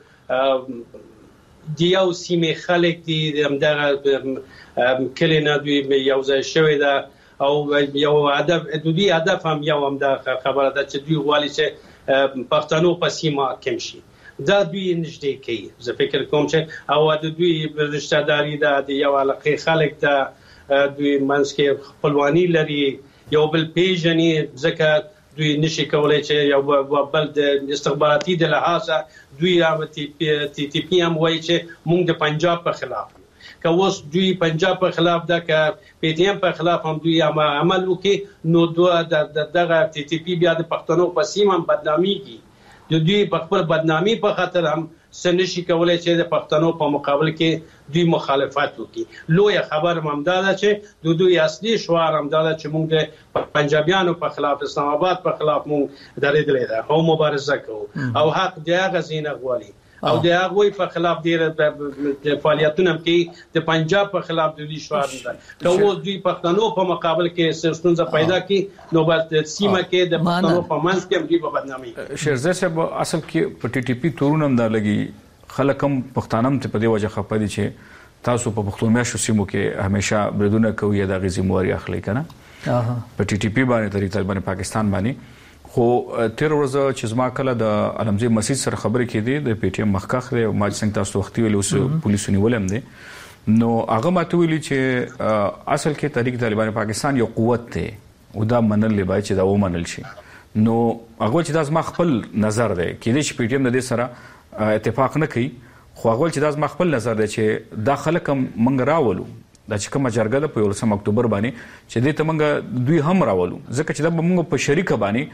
Speaker 4: د یو سیمې خلک دي دغه کلی نه دوی یو ځای شوی ده او یو هدف د دوی هدف هم یو هم د خبره ده چې دوی غواړي چې پښتنو په سیمه کې شي دا دوی نږدې کوي. زه فکر کوم چې او د دوی رشتہ داری د یو علاقه خلک ته دوی منځ کې خپلوانی لري یو بل پیژني ځکه دوی نشي کولای چې یو بل د استخباراتي د لحاظه دوی تی پی ام وایي چې موږ د پنجاب په خلاف که اوس دوی پنجاب په خلاف ده که پی ټی ایم په خلاف هم دوی عمل وکړي نو دغه تی پی بیا د پښتنو په سیمه بدناميږي. د دوی په خپل بدنامي په خاطر هم سنشي کولای چې د پښتنو په مقابل کې دوی مخالفت وکړي. لوی خبر هم دا ده چې د دوی اصلي شعار هم دا ده چې موږ د پنجابیانو په خلاف اسلام آباد په خلاف موږ درېدلې ده او مبارزه کوو او حق د هغه زینه غواړي او د هغه په خلاف ډیر فعالیتونه کوي د پنجاب په خلاف د دوی شعار ده. که اوس دوی پښتنو په مقابل کې ستونزه پیدا کړي نو بس سیمه کې د پښتنو په منځ کې دوی په بدنامي.
Speaker 2: شیرزه صاحب اصل کې په ټي ټي پی تورونم دا لګي خلک هم پښتانم ته په دې وجه خپه دي چې تاسو په پښتون میاشتو سیمو کې همیشه بریدونه کوي د غزي مواري اخلي کنه په ټي ټي پی باندې طریقې باندې پاکستان باندې خو تیر ورځ چې زما کله د علمزي مسجد سره خبرې کېدې د پی ټی ایم مخکخ دی ما څنګه تاسو وختي ویل اوس پولیسو نیولم دي نو هغه ماته ویلي چې اصل کې تحریک طالبان پاکستان یو قوت دی او دا منل لبای چې دا ومنل شي نو هغه چې دا زما خپل نظر دی کېدې چې پی ټی ایم د دې سره اتفاق نه کوي خو هغه چې دا زما خپل نظر دی چې دا خلک منګ راولو دا چې کومه جرګه ده په 11 اکتوبر باندې چې دې ته منګ دوی هم راولو ځکه چې دا موږ په شریکه باندې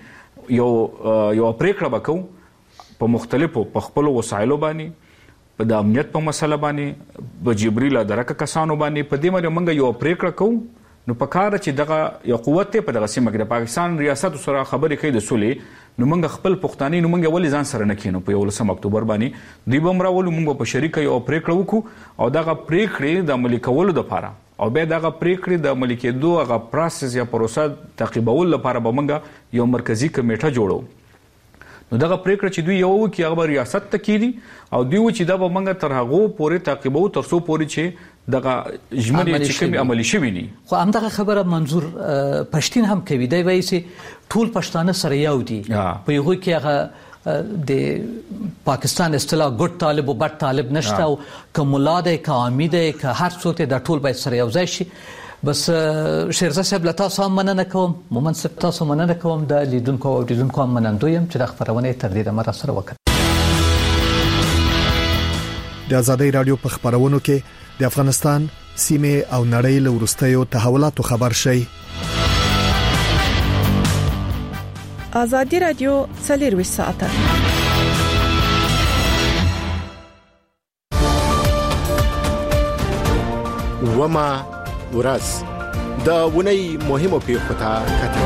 Speaker 2: یو پریکړه وکړو په مختلفو په خپل وسایلو باندې په د امنیت په مسله باندې په جبريل درکه کسانو باندې په دې باندې موږ یو پریکړه کوو نو په کار چې دغه یو قوت په دغه سیمه کې د پاکستان ریاست سره خبرې کوي د سولې نو موږ خپل پښتاني نو موږ ولې ځان سره نه کینو په 11 اکتوبر باندې دوی بم راولو موږ په شریکه یو پریکړه وکړو او دغه پریکړې د عملي کولو لپاره او به دغه پریکړې د عملي کېدو هغه پروسس یا پروسه تعقیبول لپاره به موږ یو مرکزی کمیټه جوړو نو دغه پریکړه چې دوی یو کې هغه ریاست ته کیدي او دوی چې دا به موږ تر هغه پورې تعقیبو تر څو پورې چې دغه جملې چې کوم عملي شوی دي
Speaker 3: خو همدغه خبره منظور پښتين هم کوي دی وایي چې ټول پښتانه سره یو دي په یو کې هغه د پاکستان اصطلاح ګډ طالب او بد طالب نشته او کوملا ده کامي ده که هر څوک د ټول باید سره یو ځای شي. بس شیرزه صاحب له تاسو هم مننه کوم مومن صاحب تاسو مننه کوم د لیدونکو او لیدونکو هم منندویم چې د خبرونه تر دې مر سره وکړه.
Speaker 7: د ازادۍ رادیو په خبرونو کې د افغانستان سیمه او نړۍ له ورستیو تحولاتو خبر شي.
Speaker 8: ازادي رادیو 24 ساعته
Speaker 9: وما ورځ د ونی مهمو پیښو ته کتل.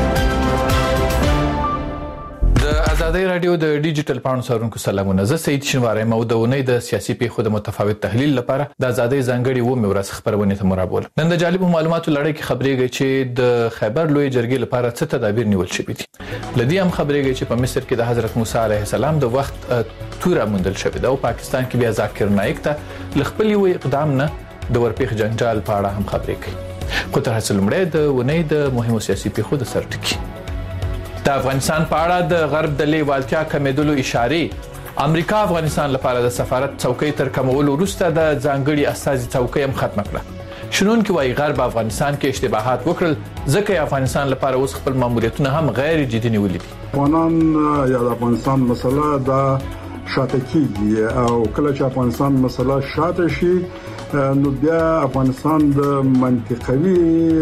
Speaker 10: د ازادۍ رادیو د ډیجیټل پاڼو سرونکو سلامونه. زه سید شنواری مو د ونی د سیاسي پیښو د متفاوت تحلیل لپاره د ازادۍ ځانګړي و مورث خبرونه ته مرابول. نن د جالب معلوماتو لړۍ کې خبرېږي چې د خیبر لوی جرګې لپاره څه تدابیر نیول شوي دي. لدی هم خبرېږي چې په مصر کې د حضرت موسی عليه السلام د وخت توره موندل شوې ده او پاکستان کې بیا ذاکر نایک ته لخپل یو اقدام نه د ورپېخ جنجال په اړه هم خبرې کوي. خو تر هڅه لمړی د ونی د مهمو سیاسي پیښو د سرټکی د افغانستان په اړه د غرب د لیوالتیا کمیدلو اشاره امریکا افغانستان لپاره د سفارت څوکۍ تر کمولو وروسته د ځانګړي استازي څوکۍ هم ختم کړه. شنونکو وايي غرب افغانستان کې اشتباهات وکړل ځکه افغانستان لپاره اوس خپل ماموریتونه هم غیر جدي نیولې دي.
Speaker 11: افغانان یا د افغانستان مسله دا شاته کیږي او کله چې افغانستان مسله شاته شي نو بیا افغانستان د منطقوي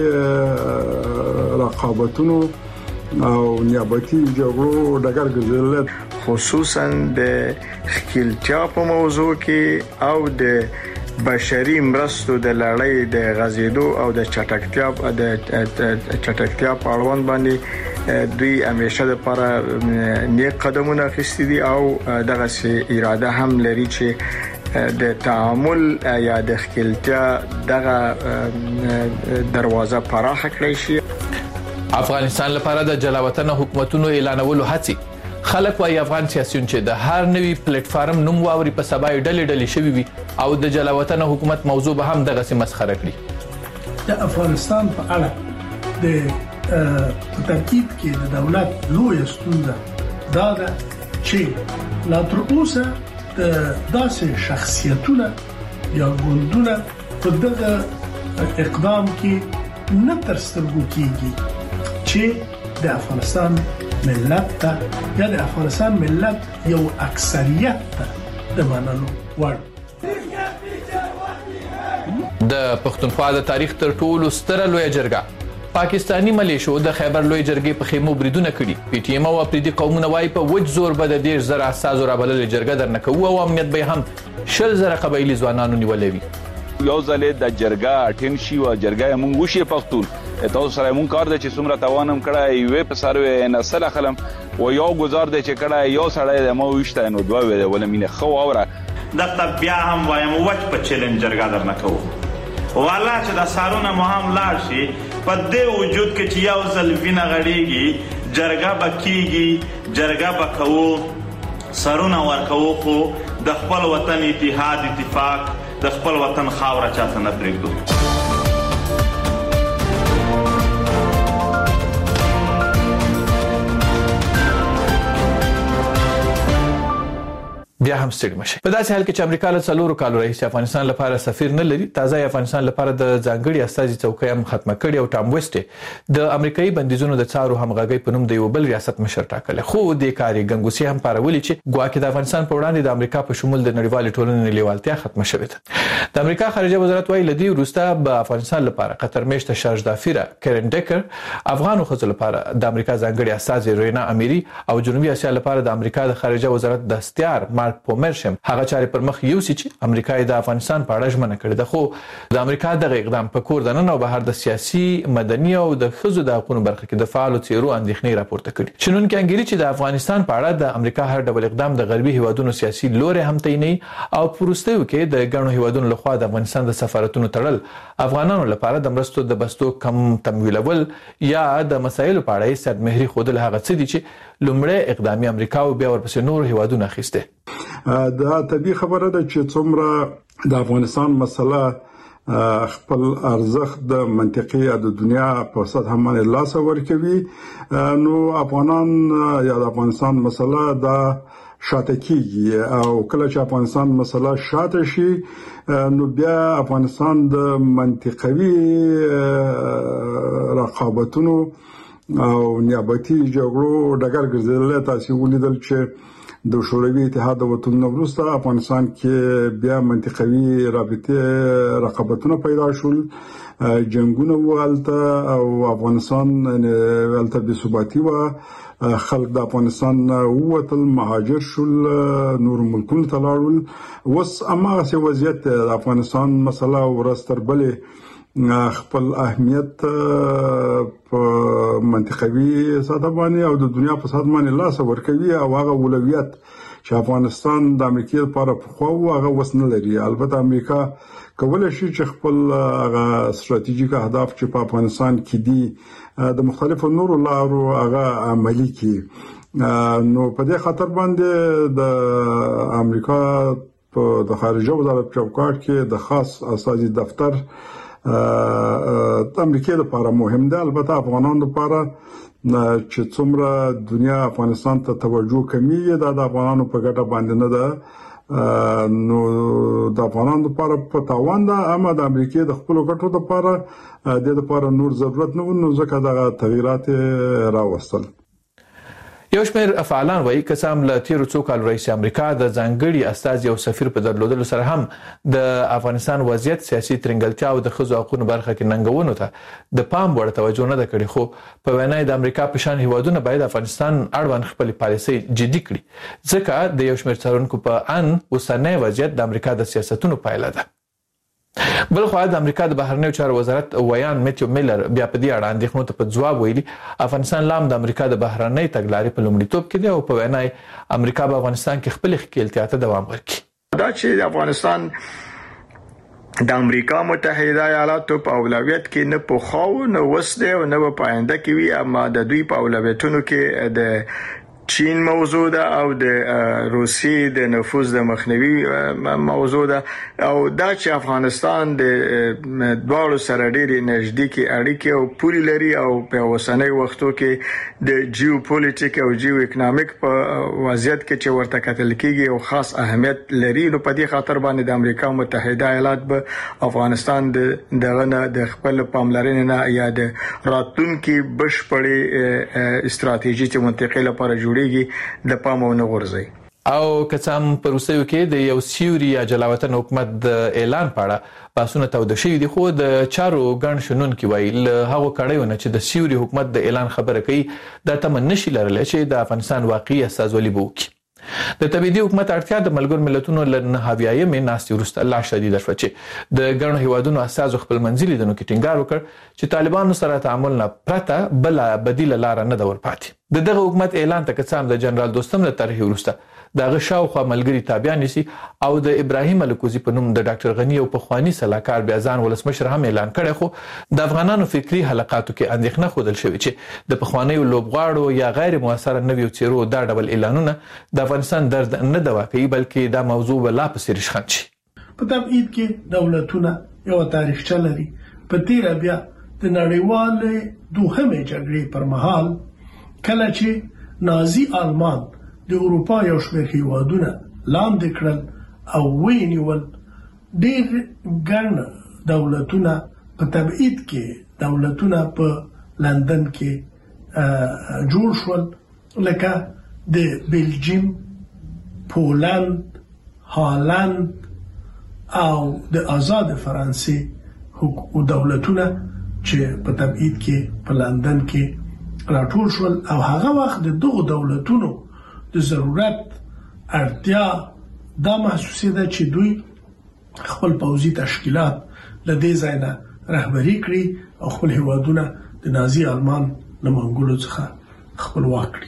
Speaker 11: رقابتونو او نیابتي جګړو ډګر ګرځول
Speaker 12: خصوصا د خپلتیا په موضوع کې او د بشري مرستو د لړۍ د غزیدو او د چټکتیا په اړوند باندې دوی همیشه لپاره نیک قدمونه اخیستي دي او دغه اراده هم لري چې د تعامل یا د خپلتیا دغه دروازه پراخه کړی شي.
Speaker 10: افغانستان لپاره د جلاوطن حکومتونو اعلانولو هڅې خلک وايي افغان سیاسيون چې د هر نوي پلیټ فارم نوم واوري په سبا ډلې شوي وي او د جلاوطن حکومت موضوع به هم دغه مسخره کړي.
Speaker 13: د افغانستان په اړه د ترتیب کې د دولت لوی ستونزه دا ده چې لا تر اوسه د داسې شخصیتونه یا ګوندونه په دغه اقدام کې نه تر سترګو کېږي چې د افغانستان ملت ته یا د افغانستان ملت یو اکثریت ته د منلو وړ.
Speaker 10: د پښتونخوا د تاریخ تر ټولو ستره لوی جرګه پاکستانی ملیشو د خیبر لوی جرګې په خیمو بریدونه کړي. پی ټی ایم او افریدي قومونه وايي په وج زور به د 10,000 اساسو رابلل جرګه درنکو او امنیت به هم 10,000 قبایلی ځوانانو نیولوي.
Speaker 14: یو ځلې د جرګه اټین شي او جرګه مونږ وشي پښتون تاسو سره مونږ کار د چې څومره توانم کړای وي په سروي نسل خلم او یو گزار د چې کړای یو سړی د مو وشته نو دوه ویل ول مینه خو اوره
Speaker 6: دغه بیا هم وایم وچ په چیلنج جرګه درنکو والا چې د سارونه مهم لاړ شي په دې وجود کې چې یو ځل وینه غړيږي جرګه بکیږي جرګه بکوو سارونه ورکوو خو د خپل وطن اتفاق د خپل وطن خاوره چاته نه پرېږدو.
Speaker 10: بیا هم ستړي مشه. په داسې حال کې چې امریکا له 4 کالو راهیسې افغانستان لپاره سفیر نه لري، تازه افغانستان لپاره د ځانګړي استازي څوکۍ هم ختمه کړې او ټام ویسټ د امریکایي بندیزونو د څارو همغږي په نوم د یو بل ریاست مشر ټاکل. خو د کاری ګنګوسي هم پارولي چې ګواکې د افغانستان په وړاندې د امریکا په شمول د نړیوال ټولنې لیوالتیا ختمه شوې ده. د امریکا خارجه وزارت وايي لدی وروسته به افغانستان لپاره قطر میشته شارج دافیره کرن ډیکر، افغان خو لپاره د امریکا ځانګړي استازي رینا امیری او جنوبي اسیا لپاره د امریکا د خارجه وزارت د استیار مارک پومرشم هغه چارې پر مخ یو چې امریکا د افغانستان په اړه ژمنه کړې ده. خو د امریکا دغه اقدام په کور دننه او بهر د سیاسي، مدني او د خزو د حقوقو برخه کې د فعالو څیرو اندېښنې راپورته کړي. شنونکي انګیري چې د افغانستان په اړه د امریکا هر ډول اقدام د غربي هیوادونو سیاسي لوري هم تعیني او پروستیو کې د ګڼو هیوادونو لخوا د افغانستان د سفارتونو تړل افغانانو لپاره د مرستو د بستو کم تمویلول یا د مسایلو په اړه صد مهري خودل هغه څه دي چې لومړی اقدامي امریکا او بیا ورپسې نور هیوادونه اخیسته.
Speaker 11: دا طبيعي خبره ده چې څومره د افغانستان مسله خپل ارزښت د منطقي د دنیا په سطح باندې لاس ورکوي، نو افغانان یا د افغانستان مسله دا شاته کیږي او کله چې افغانستان مسله شاته شي نو بیا افغانستان د منطقوي رقابتونو او نیابتي جګړو ډګر ګرځیدل. تاسو ولیدل چې د شوروي اتحاد د وطن وروسته افغانستان کې بیا منطقوي رابطه رقابتونه پیدا شول، جنگونه والته او افغانستان ولته بې ثباتی و، خلک د افغانستان ووتل، مهاجر شول، نور ملکونو ته لاړل. اوس هماغسې وضعیت د افغانستان مسله ورځ تر بلې خپل اهمیت په منطقوي سطح باندې او د دنیا په سطح باندې لاس ورکوي او هغه اولویت چې افغانستان د امریکا لپاره په خو هغه وسنه لري. البته امریکا کولای شي چې خپل هغه ستراتیژیک اهداف چې په افغانستان کې دي د مختلفو نورو لارو هغه عملي کړي. نو په دې خاطر باندې د امریکا په د خارجه وزارت چوکاټ کې د خاص اساسي دفتر د امریکا لپاره مهم دی. البته افغانانو لپاره چې څومره دنیا افغانستان ته توجه کوي دا د افغانانو په ګټه باندې نه ده، نو د افغانانو لپاره په تاوان ده، اما د امریکا د خپل ګټو لپاره د لپاره نور ضرورت نه و، نو ځکه دا تغیرات راوستل.
Speaker 10: یو شمېر فعالان وایي که څه هم له تیرو څو کالو راهیسې امریکا د ځانګړي استازي او سفیر په درلودلو سره هم د افغانستان وضعیت، سیاسي ترنګلتیا او د ښځو حقوقو برخه کې ننګونو ته د پام وړ توجه نه ده کړې. خو په وینا د امریکا په شان هیوادونه باید افغانستان اړوند خپل پالیسي جدي کړي، ځکه د یو شمېر څارونکو په ان اوسنی وضعیت د امریکا د سیاستونو پایله ده. بل خو د امریکا د بهرنیو چارو وزارت ویان میتیو میلر بیا په دې اړه اندېښنو ته په ځواب ویلي افغانستان لام د امریکا د بهرنۍ تګلارې په لومړیتوب کې دی او په وینا امریکا په افغانستان کې خپل ښکېلتیا ته دوام ورکړي.
Speaker 12: دا چې د افغانستان د امریکا متحده ایالاتو په اولویت کې نه پوخاو نه وسده او نه په آینده کې وي، اما د دوی په اولویتونو کې د چین موضوع ده او د روسي د نفوذ د مخنیوي موضوع ده او دا چې افغانستان د دوه سره ډېری نږدې اړیکې او پوری لري او په اوسنۍ وختو کې د جیوپولیټیک او جیو اکونومیک په وضعیت کې چې ورته کتل کېږي او خاص اهمیت لري. نو په دې خاطر باندې د امریکا متحده ایالات به افغانستان دغه د خپل پاملرنې نه یا د راتلونکي بشپړې استراتیژي چې منطقې لپاره جوړیږي د پامونه غورځي.
Speaker 10: او کڅام پروسیو کې د یو سیوري یا جلاوطن حکومت د اعلان پاړه باسونه تود شوی دي، خو د چارو ګڼ شنن کې ویل هغه کړهونه چې د سیوري حکومت د اعلان خبره کوي د تمنشي لرله چې د افغانستان واقعي استازولي بوکي. د تبعیدي حکومت اړتیا د ملګرو ملتونو لنه هاویایي ناستې وروسته لا شدید شوه چې د ګڼو هیوادونو اساس خپل منځلي دنو کې ټینګار وکړ چې طالبانو سره تعامل نه پرته بل بدیل لار نه دور پاتې. دغه حکومت اعلان ته کڅام د جنرال دوستم له طرح وروسته دغه شاوخوا ملګری تابع نسی او د ابراهیم الکوزی په نوم د ډاکټر غنی او پخوانی سلاکار بیازان ولسمشر هم اعلان کړی، خو د افغانانو فکری حلقاتو کې اندېښنه خوده شوې چې د پخوانی لوبغاړو یا غیر موثر نویو چیرو دا ډول اعلانونه د افغانستان درد نه دوا کوي بلکې دا موضوع ولا په سر شخن شي.
Speaker 13: په تبعید کې دولتونه یو تاریخچه لري. په تیر بیا د نړیوالې دوهمې جګړې پر مهال کله چې نازي آلمان د اروپا یو شمېر هیوادونه لاندې کړل او وینیول، ډېر ګڼ دولتونه په تبعید کې دولتونه په لندن کې جوړ شول، لکه د بلجیم، پولند، هالند او د آزاد فرانسې دولتونه چې په تبعید کې په لندن کې راټول شول. او هغه وخت د دغو دولتونو د ضرورت اړتیا دا محسوسېده چې دوی خپل پوځي تشکیلات له دې ځای نه رهبري کړي او خپل هیوادونه د نازي آلمان له منګولو څخه خپلواک کړي.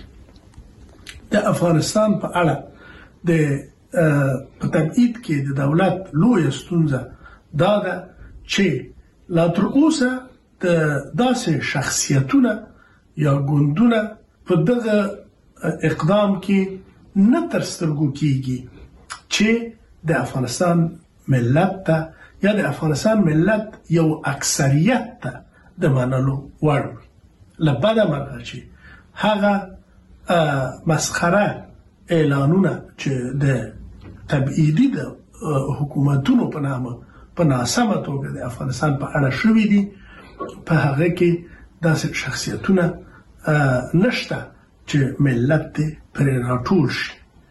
Speaker 13: د افغانستان په اړه د په تبعید کې د دولت لویه ستونزه دا ده چې لا تر اوسه د داسې شخصیتونه یا ګوندونه په دغه اقدام کې نه تر سترګو کېږي چې د افغانستان ملت ته یا د افغانستان ملت یو اکثریت ته د منلو وړ وي. له بده مرغه چې هغه مسخره اعلانونه چې د تبعیدي د حکومتونو په نامه په ناسمه توګه د افغانستان په اړه شوي دي، په هغه کې داسې شخصیتونه نشته چې ملت پر راټول شي.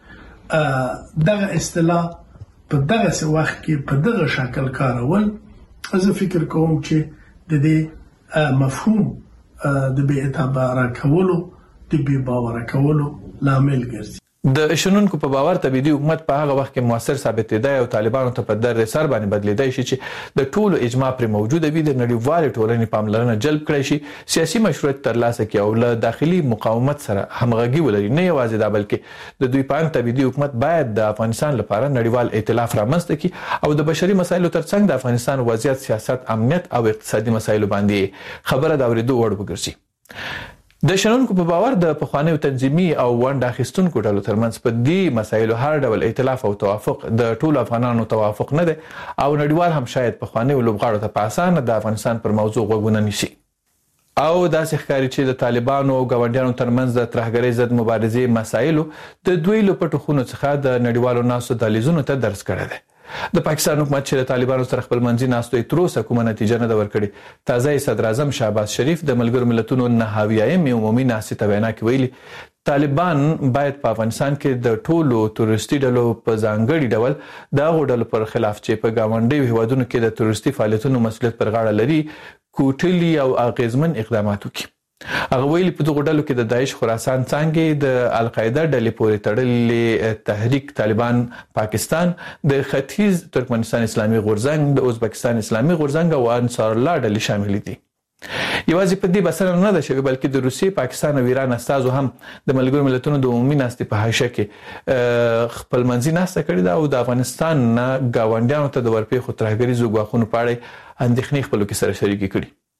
Speaker 13: دغه اصطلاح په دغه وخت کې په دغه شکل کارول زه فکر کوم چې د دې مفهوم د بې اعتباره کولو د بې باوره کولو لامل ګرځي.
Speaker 10: د شنونکو په باور تبعیدي حکومت په هغه وخت کې موثر ثابتېدای او طالبانو ته په در سر باندې بدلیدای شي چې د ټولو اجماع پر موجوده وي، د نړیوال ټولنې پاملرنه جلب کړي شي، سیاسي مشروعیت ترلاسه کړي او له داخلي مقاومت سره همغږي ولري. نه یوازې دا بلکې د دوی په اند تبعیدي حکومت باید د افغانستان لپاره نړیوال ائتلاف رامنځته کړي او د بشري مسایلو ترڅنګ د افغانستان وضعیت، سیاست، امنیت او اقتصادي مسایلو باندې خبره د اورېدو وړ وګرځي. د شنونکو په باور د پخوانیو تنظیمي او ونډه اخیستونکو ډلو ترمنځ په دې مسایلو هر ډول ائتلاف او توافق د ټولو افغانانو توافق نه دی او نړیوال هم شاید پخوانیو لوبغاړو ته په اسانه د افغانستان پر موضوع غوږونه نیسي. او داسې ښکاري چې د طالبانو او ګاونډیانو ترمنځ د ترهګرۍ ضد مبارزې مسایلو د دوی له پټو خونو څخه د نړیوالو ناستو دهلیزونو ته درس کړی دی. د پاکستان حکومت چې د طالبانو سره خپل منځي ناستو تر اوسه کومه نتیجه نه ورکړي. تازه صدر اعظم شهباز شریف د ملګرو ملتونو نهاویایم عمومي ناستې ته وینا کې ویلي طالبان باید په افغانستان کې د ټولو تروریستي ډلو په ځانګړي ډول د هغو ډلو پر خلاف چې په ګاونډیو هیوادونو کې د تروریستي فعالیتونو مسؤلیت پر غاړه لري کوټلي او اغیزمن اقدامات وکړي. هغه ویلي په دغه ډلو کې د داعش خراسان څانګې، د القاعده ډلې پورې تړلې تحریک طالبان پاکستان، د ختیځ ترکمنستان اسلامي غورځنګ، د ازبکستان اسلامي غورځنګ او انصار الله ډلې شامل دي. یوازې په دې بسنه نه ده شوې بلکې د روسیې، پاکستان او ایران استازو هم د ملګرو ملتونو د عمومي ناستې په حاشیه کې خپل منځي ناسته کړې ده او د افغانستان نه ګاونډیانو ته د ورپېښو ترهګریزو ګواښونو په اړه اندېښنې خپلو کې سره شریکې کړي.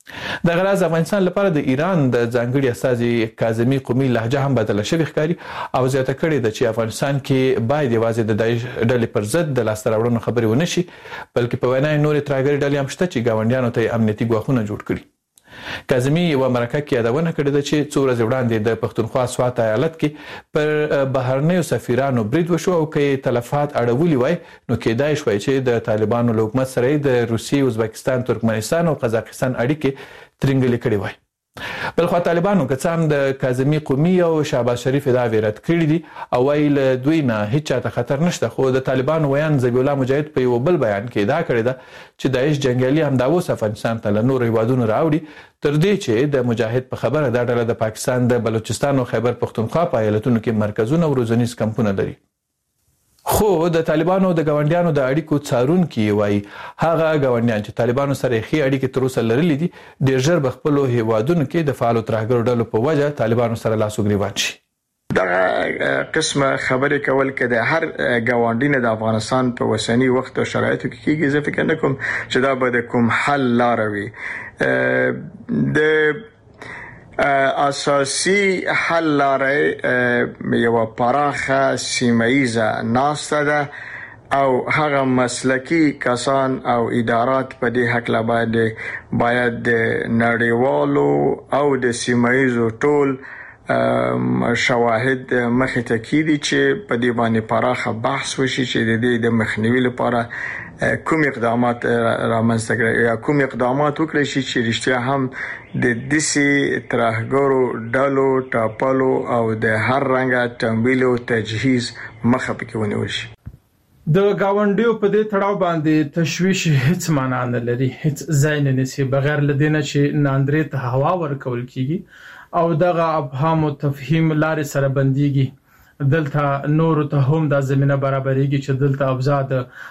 Speaker 10: د غراز افغانستان لپاره د ایران د ځانګړي استازي کاظمي قومي لهجه هم بدله شوې ښکاري او زیاته کړې ده چې افغانستان کې باید یوازې د داعش ډلې پر ضد د لاسته راوړنو خبرې ونه شي بلکې په وینا یې نورې ترهګرې ډلې هم شته چې ګاونډیانو ته امنیتي ګواښونه جوړ کړي. کاظمي یو مرکه کې یادونه کړې ده چې څو ورځې وړاندې د پښتونخوا سوات ایالت کې پر بهرنیو سفیرانو برید وشو او کې تلفات اړولي وای نو کېدای شوی چې د طالبانو له حکومت سره د روسیې، ازبکستان، ترکمنستان او قزاقستان اړیکې ترنګلې کړې وای. بلخو طالبانو که څه هم د کاظمي قومي او شهباز شریف دا ویرت کړی دي او ویل دوی نه هیڅ چاته خطر نشته، خو د طالبانو ویان ذبیح الله مجاهد په یو بل بیان کې دا کړی ده چې داعش جنگیالي هم دا اوس افغانستان ته له نورو هیوادونو راوړي تر دې چې د مجاهد په خبره دا ډله د پاکستان د بلوچستان او خیبر پښتونخوا په ایالتونو کې مرکزونه او روزنیز کمپونه لري. خو د طالبانو د ګاونډیانو د اړیکو څارونکي وایي هغه ګاونډیان چې طالبانو سره ښې اړیکې تر اوسه لرلې دي ډېر ژر به خپلو هیوادونو کې د فعالو ترهګرو ډلو په وجه طالبانو سره لاس و ګریوان شي.
Speaker 12: دا قسمه خبرې کول کده هر ګاونډي د افغانستان په وسنی وخت او شرایطو کې کیږي. زه فکر نه کوم چې دا به د کوم حل لار وي. د اساسي حل لارې یو پراخه سیمایزه ناسته ده او هغه مسلکی کسان او ادارات په دې حق لا باید د نړیوالو او د سیمایزو ټول شواهد مخې ته کیدي چې په دې باندې پراخه بحث وشي چې د دې د مخنیوي لپاره کوم اقدامات رامنځته کړي یا کوم اقدامات وکړي چې رښتیا هم د دسي ترهګرو ډلو ټاپلو او د هر رنګه تمویل او تجهیز مخه پکې ونیول شي.
Speaker 15: د گاونډیو په دې تړاو باندې تشویش هیڅ معنا نه لري، هیڅ ځای نه نسی بغیر لدینه چې ناندرې ته هوا ورکول کیږي او دغه ابهام او تفهیم لارې سره بنديږي. دلته نور ته هم د زمينه برابرېږي چې دلته ابزاد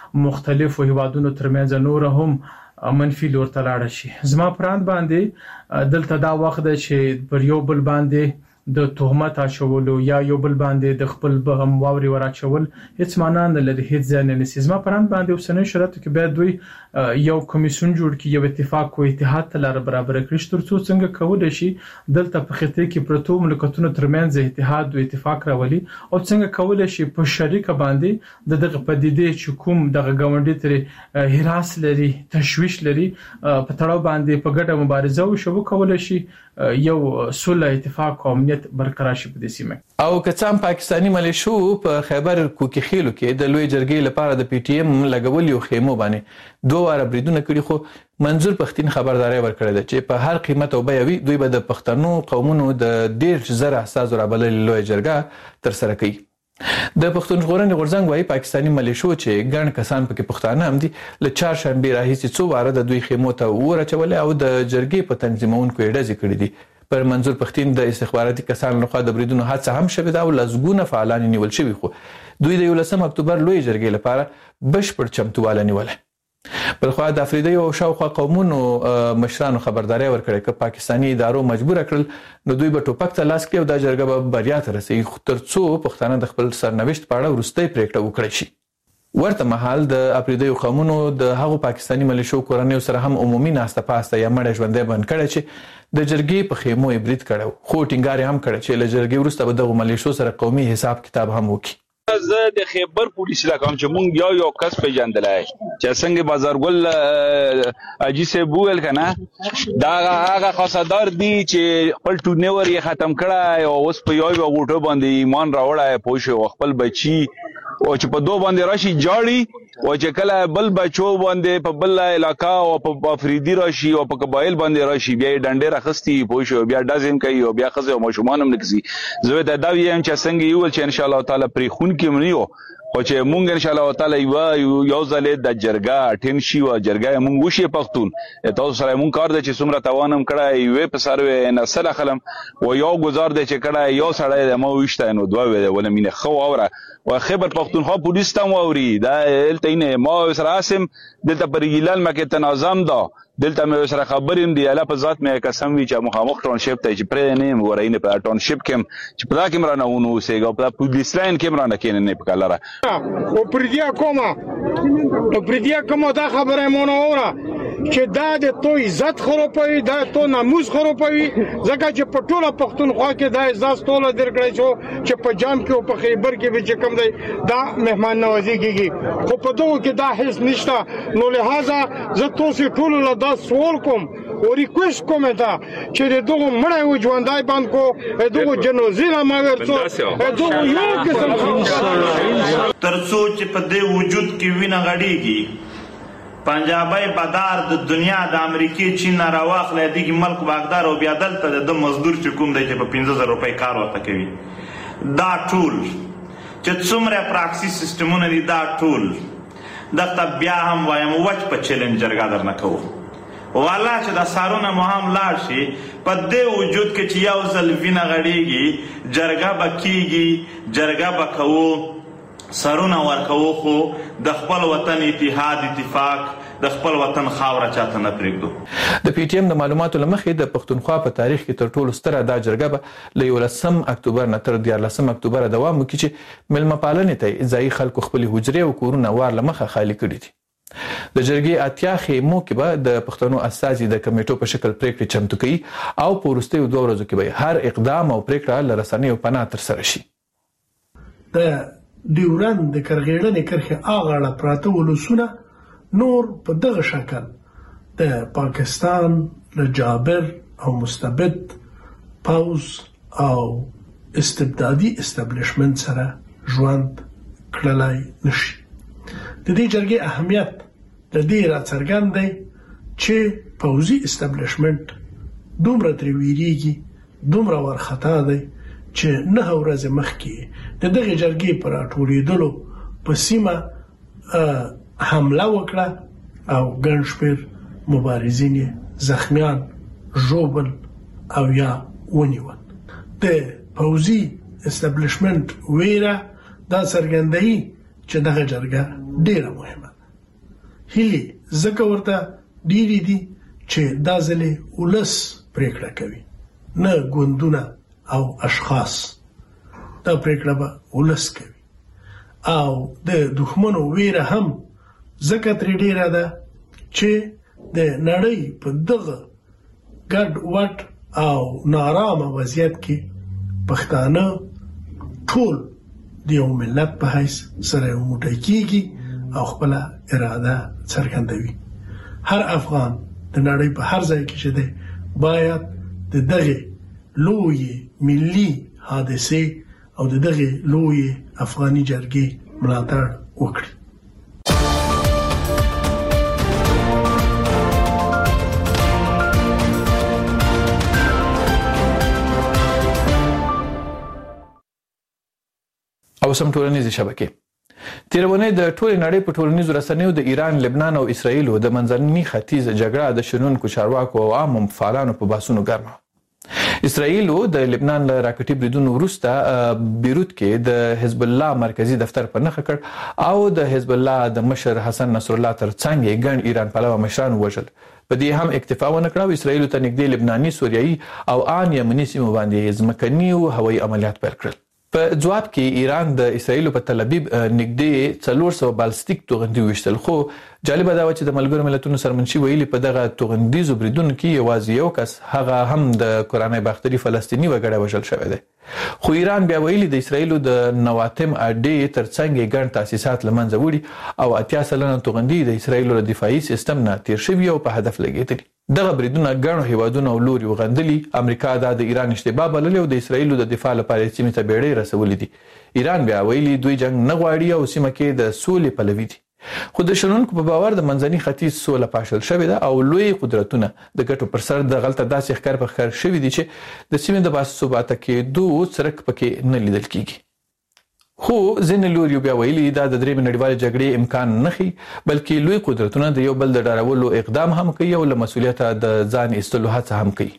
Speaker 15: مختلفو هیوادونو ترمنځ نور هم منفي لور ته لاړ شي. زما پراند باندې دلته دا وخت ده چې پر یو بل باندې د تهمت اچولو یا یو بل باندې د خپل بهم واوري وراچول هیڅ معنا نه لري، هیڅ ځای نه نسی. زما پراند باندې اوسنۍ شرایطو کې باید دوی یو کمیسیون جوړ کړي، یو اتفاق او اتحاد ته لار برابر کړي ترڅو څنګه کولای شي دلته په خطه کې پروتو مملکتونو ترمنځ اتحاد او اتفاق راولي او څنګه کولای شي په شریکه باندې دغه پدیدې چې کوم دغه ګاونډي تر هراس لري، تشویش لري، په تړاو باندې په ګډه مبارزه وشو کولای شي یو صلح اتفاق او امنیت برقرار شي په دې سیمه.
Speaker 10: او کڅام پاکستانی ملیشو په خیبر کوکیخیلو کې د لوی جرګې لپاره د پی ټی ایم لګولي خیمو باندې دوه واره بریدونه کړي، خو منظور پښتين خبرداري ورکړه ده چې په هر قیمت او بیاوي دوی به د پښتنو قومونو د 1.5 اساس رابلل لوی جرګه تر سره کوي. د پښتون ژغورنې غورځنګ وايي پاکستانی ملیشو چې ګڼ کسان پکې پښتانه هم دي له چهارشنبه راهیسې څو واره د دوی خیمو ته ورچول او د جرګې په تنظیمونکو ډزې کړې دي. پر منظور پښتين د استخباراتي کسانو لخوا د بریدونو حادثه هم شوې ده او لزګونه فعالان نیول شوي، خو دوی د 11 اکتوبر لوی جرګې لپاره بشپړ چمتواله نیولې. بلخو د افریدي او شاوخوا قومونو مشرانو خبرداري ورکړه چې پاکستانی ادارو مجبور کړل نو دوی به ټوپک ته لاس کړي او د جرګه به بریا ته رسېږي ترڅو پښتانه د خپل سرنوشت په اړه وروستۍ پریکړه وکړي شي. ورته مهال د افریدي قومونو د هغو پاکستانی ملیشو کورنیو سره هم عمومي ناسته پاسته یا مړ ژوندې بند کړي چې د جرګې په خیمو برید کړو، خو ټینګار هم کړي چې له جرګې وروسته به د ملیشو سره قومي حساب کتاب هم وکړي.
Speaker 14: زه د خیبر پولیس لکم چې مونږ یو کس پیژندلای چې څنګه بازارګل اجي سه بوول کنه دا هغه خاصدار دی چې خپل ټونور یې ختم کړای او اوس په یو غوټو باندې ایمان راوړای پوه خپل بچي او چې په دوه باندې راشي جاړي او چې کله بل بچو باندې په بل علاقہ او په افریدي راشي او په قبایل باندې راشي بیا ډنډه راخستي پوه بیا دازم کوي او بیا خزه او مشومان هم نکسي. زه دا ویم چې څنګه یو چې ان شاء الله تعالی پری خون کې منیو او چې مونږ ان شاء الله تعالی یو ځلې د جرګه ټین شي او جرګه مونږ وشي پښتون تاسو سره مونږ کار د چې څومره توانم کړای وې په سروي نسل خلم او یو گزار د چې کړای یو سړی د مو وشته نو دوه وې ول مینه خو اوره او خبر پښتونخوا پولیس ته ووري دا التهینه ما سره اسم دلته پر هلال مکه تنظیم دا دلته مې سره خبریم دی اله په ذات مې قسم وی چې مخامخ ټاونشپ ته چې پرې نه ورینه په ټاونشپ کې چې په دا کې مرانه ونو سیګو په پولیس لاین کې مرانه کې نه پکاله
Speaker 16: او پردیا کومه دا خبره مونږ اوره چې دا د تو عزت خرابوي، دا تو ناموس خرابوي، ځکه چې په ټوله پښتونخوا کې دا احساس ټوله درکړی شو چې په جام کې او په خیبر کې به چې کوم دی دا مهمان نوازي کیږي، خو په دغه کې دا هیڅ نشته. نو لہذا زه تاسو ټول له دا سوال کوم او ریکوست کوم ته چې دغه مړی و ژوندای باندې کو دغه جنازې ما ورڅو دغه یو قسم
Speaker 6: ترڅو چې په دې وجود کې وینه غړيږي پنجابي بادار د دنیا د امریکای چین راواخلې دغه ملک باغدار او بیا دلته د مزدور چې کوم دی چې په 15000 روپۍ کار ورته کوي، دا ټول چې څومره پراکسي سیستمونه دي دا ټول دغه بیا هم وایم وچ په چیلنج جرګه درنه کوو والا چې د سارونه مهم لاړ شي په دې وجود کې چې یو ځل وینه غړيږي جرګه بکیږي جرګه بکوو سرونه ورکوو، خو د خپل وطن اتحاد اتفاق د خپل وطن خاوره چاته نه پرېږدو.
Speaker 10: د پی ټی ایم د معلوماتو لمخې د پښتونخوا په تاریخ کې تر ټولو ستره دا جرګه به له 11 اکتوبر نه تر 14 اکتوبر دوام وکړي چې ملمه پالنې ته ځایي خلکو خپل حجرې او کورونه وار لمخه خالی کړي دي. د جرګې اتیا خیمو کې به د پښتنو اساسي د کمیټو په شکل پریکړې چمتو کوي او په وروستیو 2 ورځو کې به هر اقدام او پریکړه له رسنیو پناه تر سره شي.
Speaker 13: د ډیورند د کرغېړنې کرښې اغاړه پراته ولسونه نور په دغه شکل د پاکستان له جابر او مستبد پاوز او استبدادي استابلیشمنت سره ژوند کړلای نشي. د دې جرګې اهمیت د دې راڅرګند دی چې پوځي استابلیشمنت دومره ترې ویریږي، دومره ورخطا دی چې 9 ورځې مخکې د دغه جرګې پر راټولېدلو په سیمه حمله وکړه او ګڼ شمېر مبارزین زخمیان ژوبل او یا ونیول. د پوځي استابلیشمنت ویره دا څرګندوي چې دغه جرګه ډیره مهمه ده. هیله ځکه ورته ډیرې دي چې دا ځلې ولس پریکړه کوي، نه ګوندونه او اشخاص. دا پریکړه به ولس کوي او د دښمنو ویره هم ځکه ترې ډیره ده چې د نړۍ په دغه ګډ وډ او نارامه وضعیت کې پښتانه ټول د یو ملت په حیث سره یو موټی کیږي او خپل اراده څرګندوي. هر افغان د نړۍ په هر ځای کې چې دی باید د دغه لوی ملي حادثه او د دغه لوی افغاني جرګې ملاتړ وکړي.
Speaker 10: او سم ټولنیزې شبکې تیرونه د ټول نړۍ په ټولنیزو رسنیو د ایران، لبنان او اسرائیل د منځني ختیځ جګړه د شنونکو چارواکو او عامو فعالانو په باسونو ګرمه. اسرائیل د لبنان له راکټي بریدونو وروسته بیروت کې د حزب الله مرکزی دفتر په نخښه کړ او د حزب الله د مشر حسن نصر الله ترڅنګ ګڼ ایران پلوه مشران وژل. په دې هم اکتفا ونه کړ او اسرائیل ته نږدې لبناني، سوریایي او ان یمني سیمو باندې ځمکني او هوایي عملیات پیل کړل. په جواب کې ایران د اسرائیل په تل ابیب نږدې 400 بالستیک توغندي وشتل. خو جالب دا و چې د ملګرو ملتونو سرمنشي ویلي په دغه توغندیزو بریدونو کې یوازې یو کس، هغه هم د قرآن باختري فلسطینی وګړی وژل شوی دی. خو ایران بیا ویلي د اسرائیل د نواتم اډې ترڅنګ ګڼ تاسیسات لمنځه وړي او 80 سلنه توغندي د اسرائیل د دفاعي سیستم نه تیر شوی او په هدف لګیدلي. دغه بریدونه ګڼو هیوادونو او لوري وغندلي. امریکا د ایران اشتباه بللې او د اسرائیل د دفاع لپاره سیمه ته بیړۍ رسولې دي. ایران بیا ویلي دوی جنگ نه غواړي او سیمه کې د سولې پلوي دي. خو د شنونکو په باور د منځني ختیځ سوله پاشل شوې ده او لوی قدرتونه د ګټو پر سر د غلطه داسې ښکار په ښکار شوي دي چې د سیمې د باثباته کېدو څرک پکې نه لیدل کیږي. خو ځینې لوري بیا ویلي دا د درېمې نړیوالې جګړې امکان نه ښیي، بلکې لوی قدرتونه د یو بل د ډارولو اقدام هم کوي او له مسؤلیته د ځان ایستلو هڅه هم کوي.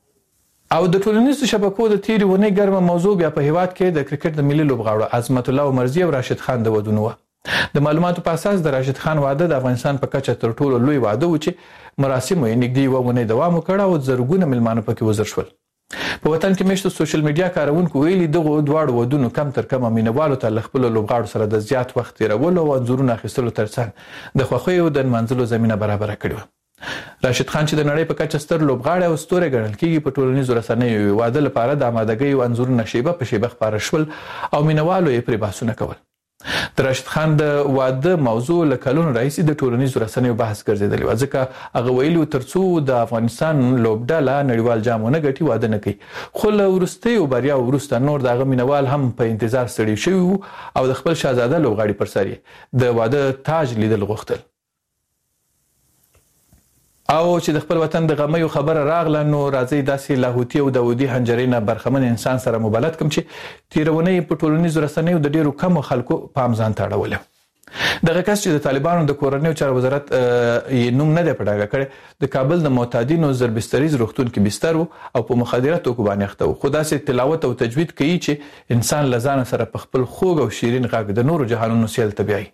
Speaker 10: او د ټولنیزو شبکو د تیرې ونې ګرمه موضوع بیا په هیواد کې د کرکټ د ملي لوبغاړو عظمت الله عمرزي او راشد خان د ودونو وه. د معلوماتو په اساس د راشد خان واده د افغانستان په کچه تر ټولو لوی واده و چې مراسم یې نږدې یوه اونۍ دوام وکړ او زرګونه مېلمانه پکې وزر شول. په وطن کې میشتو سوشل میډیا کارونکو ویلي دغه دواړو ودونو کم تر کمه مینوالو ته له خپلو لوبغاړو سره د زیات وخت تېرولو او انځورونو اخیستلو ترڅنګ د خوښیو د نمانځلو زمینه برابره کړې وه. راشد خان چې د نړۍ په کچه ستر لوبغاړی او ستوری ګڼل کیږي په ټولنیزو رسنیو واده لپاره د آمادګۍ او انځورونه شیبه په شیبه خپاره شول او مینوالو یې پرې بحثونه کول. د راشد خان د واده موضوع له کلونو راهیسې د ټولنیزو رسنیو بحث ګرځېدلی و، ځکه هغه ویلي ترڅو د افغانستان لوبډله نړیوال جام ونه ګټي واده نه کوي. خو له وروستیو بریاو وروسته نور د هغه مینوال هم په انتظار ستړي شوي وو او د خپل شهزاده لوبغاړي پر سر یې د واده تاج لیدل غوښتل. او چې د خپل وطن د غمیو خبره راغله نو راځي داسې لاهوتي او داودي حنجرې نه برخمن انسان سره مبالغه کوم چې تیرونې په ټولنیزو رسنیو د ډیرو کم خلکو پام ځان ته اړولی. دغه کس چې د طالبانو د کورنیو چارو وزارت یې نوم نه دی په ډاګه کړی د کابل د معتادینو زربستریز روغتون کې بستر او په مخدره توکو باندې اخته و، خو داسې تلاوت او تجوید کوي چې انسان له ځانه سره په خپل خوږ او شیرین غږ د نورو جهانونو سیل ته بیایي.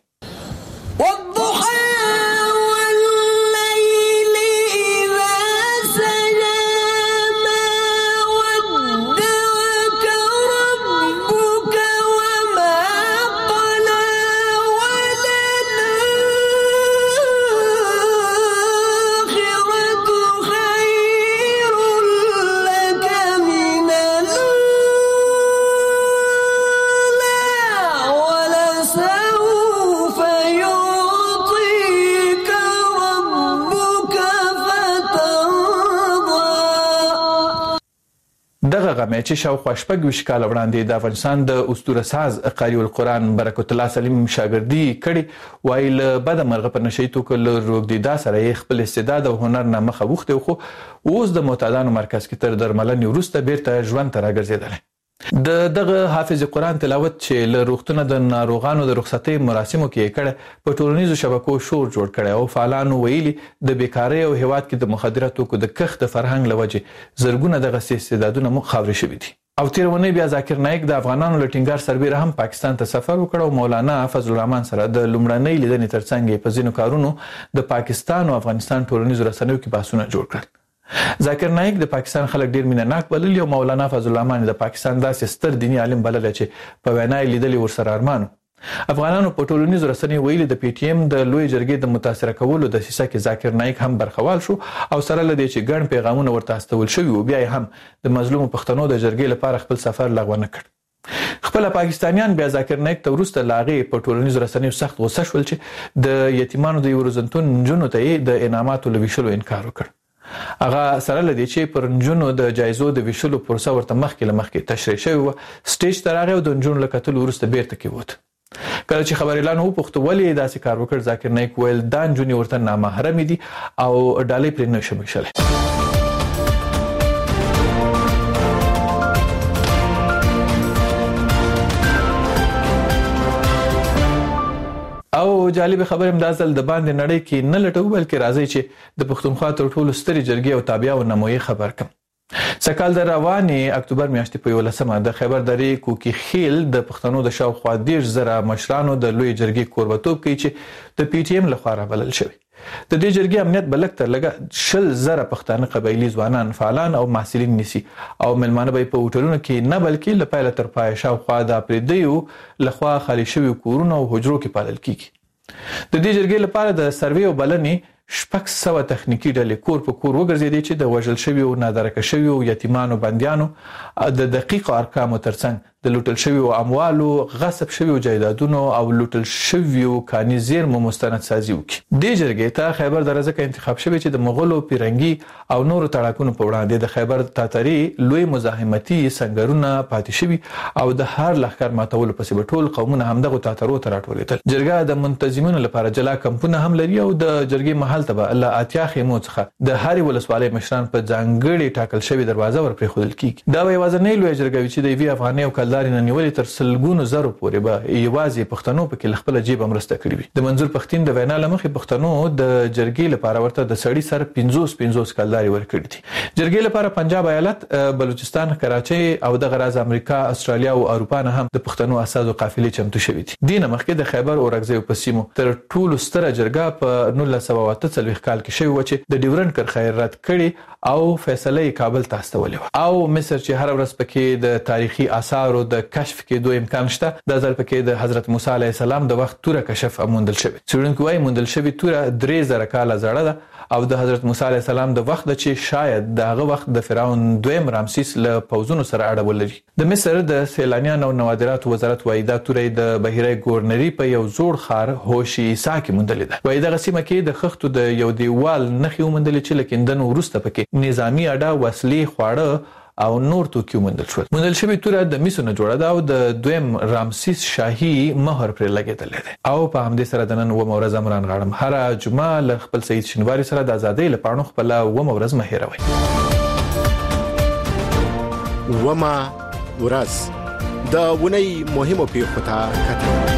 Speaker 10: دغه غمه چې شاوخوا شپږ ویشت کاله وړاندې د افغانستان د اسطوره ساز قاری القرآن برکت الله سلیم شاګردي کړي وایي له بده مرغه په نشي توکو له روږدېدا سره یې خپل استعداد او هنر نه مخه وښتی، خو اوس د معتادانو مرکز کې تر درملنې وروسته بیرته ژوند ته راګرځېدلی. د دغه حافظ قرآن تلاوت چې له روغتونه د ناروغانو د رخصتۍ مراسمو کې یې کړه په ټولنیزو شبکو شور جوړ کړی او فعالانو ویلي د بیکارۍ او هیواد کې د مخدره توکو د کښت د فرهنګ له وجې زرګونه دغسې استعدادونه مو خاورې شوي دي. او تیر ونې بیا ذاکر نایک د افغانانو له ټینګار سربیره هم پاکستان ته سفر وکړ او مولانا فضل الرحمن سره د لومړنۍ لیدنې ترڅنګ په ځینو کارونو د پاکستان او افغانستان ټولنیزو رسنیو کې بحثونه جوړ کړل. ذاکر نایک د پاکستان خلک ډیر مینه‌ناک بلل او مولانا فضل الرحمن د پاکستان داسې ستر دینی عالم بلل چې په وینا یې لیدلې ورسره ارمانو. افغانانو په ټولنیزو رسنیو ویلي د پی ټی ایم د لوی جرګې د متاثره کولو د سیسه کې ذاکر نایک هم برخوال شو او سره لدی چې ګڼ پیغامونه ورته استول شوی او بیا هم د مظلوم پښتنو د جرګې لپاره خپل سفر لغوه نه کړ. خپل پاکستانیان بیا ذاکر نایک ته ورسته لاغې په ټولنیزو رسنیو سخت غوسه شول چې د یتیمانو د ورزنتون نجونو ته د انعاماتو لويشلو انکار وکړ. هغه سره لدی چې پر نجونو د جایزو د ویشلو پروسه ورته مخکې تشریح شوی و، سټیج ته راغی او د نجونو له کتلو وروسته بیرته کېوت. کله چې خبر اعلان وپوښتو ولې داسې کار وکړ، ذاکر نایک ویل دا نجونې ورته نامحرمې دي او ډالۍ پرې نه شم ویشلی. او جالب خبر هم دا ځل د باندې نړۍ کې نه لټو بلکې راځي چې د پښتونخوا تر ټولو سترې جرګې او تابعه او نموي خبر کم. سکهال د روانې اکتوبر میاشتې په 11مه د خیبر درې کوکي خیل د پښتنو د شاوخوا 10,000 مشرانو د لوی جرګې کوربتوب کوي چې د پی ټی ایم لخوا رابلل شوی. د دې جرګې امنیت بلک تر لګه 10,000 پښتانه قبایلی ځوانان فعالان او محصلین نسی او ملمانه به په هوټلونو کې نه بلکې له پیله تر پای شاوخوا د اپریدیو لخوا خالي شوی کورونه او حجرو کې پالل کیږي. د دې جرګې لپاره د سروې او بلنې 600 تخنیکی ډلې کور په کور وګرځېدې چې د وژل شوی او نادرکه شوی او یتیمانو بندیانو د دقیق ارقامو ترڅنګ د لوټل شوی او اموالو غصب شوی او جایدادونو او لوټل شوی او کاني زیرمو مستند سازي وکړي. د جرګې ته خیبر درزه کې انتخاب شوی چې د مغولو پیرنګي او نورو تړاکونو په وړاندې د خیبر تاتاری لوی مزاحمتي سنگرونه پاتې شوی او د هر لښکر ماتولو پسې به ټول قومونه همدغه تاترو ته راټولېدل. جرګه د منتظمینو لپاره جلا کمپونه هم لري او د جرګې محل ته الله اتیا خیمو څخه د هاري ولسوالۍ مشران په ځانګړي ټاکل شوی دروازه ور پرې خودل کیږي. دا یوازې لوی جرګه چې د وی افغاني او کلداري نه نیولې تر سلګونو زرو پورې به یوازې پښتنو په کې خپل جیب امرسته کړی وي. د منظور پښتين د وینا لمخې پښتنو د جرګې لپاره ورته د سړی سر 50 کلداري ورکړي دي. جرګې لپاره پنجاب ایالت، بلوچستان، کراچۍ او د غراز امریکا، استرالیا او اروپا نه هم د پښتنو اساسو قافلې چمتو شوې دي. دینه مخکې د خیبر اورګزیو په سیمو تر ټولو ستره جرګه په 1948 کال کې شوی و چې د ډیورنډ کرښه رد کړي او فیصله کابل ته استولې و. او مصر چې هر ورځ پکې د تاریخي آثار تورو د کشف کېدو امکان شته. د ځل پکې د حضرت موسی علیه السلام د وخت توره کشف موندل شوی. څېړونکو وايي موندل شوی توره 3000 کاله زړه ده او د حضرت موسی علیه السلام د وخت د چې شاید دغه وخت د فرعون دویم رامسیس له پوزونو سره اړه ولري. د مصر د سیلانیانو او نوادرات وزارت وايي دا توره د بحیره ګورنری په یو زوړ ښار هوشي عیسی کې موندل ده. وايي دغه سیمه کې د خښتو د یو دیوال نښې وموندل چې لکندن ورسته پکې نظامی اډه وسلې خواړه او نور توکي موندل شول. موندل شوی توره د میسو نه جوړه ده او د دویم رامسیس شاهي مهر پر لګیدل دي. او په همدې سره د نن و مورز امران غړم هر جمعه ل خپل سید شنواری سره د ازادۍ لپاره خپل و مورز مهیروي.
Speaker 9: وما ورځ د ونی مهمو پیښو ته کتل.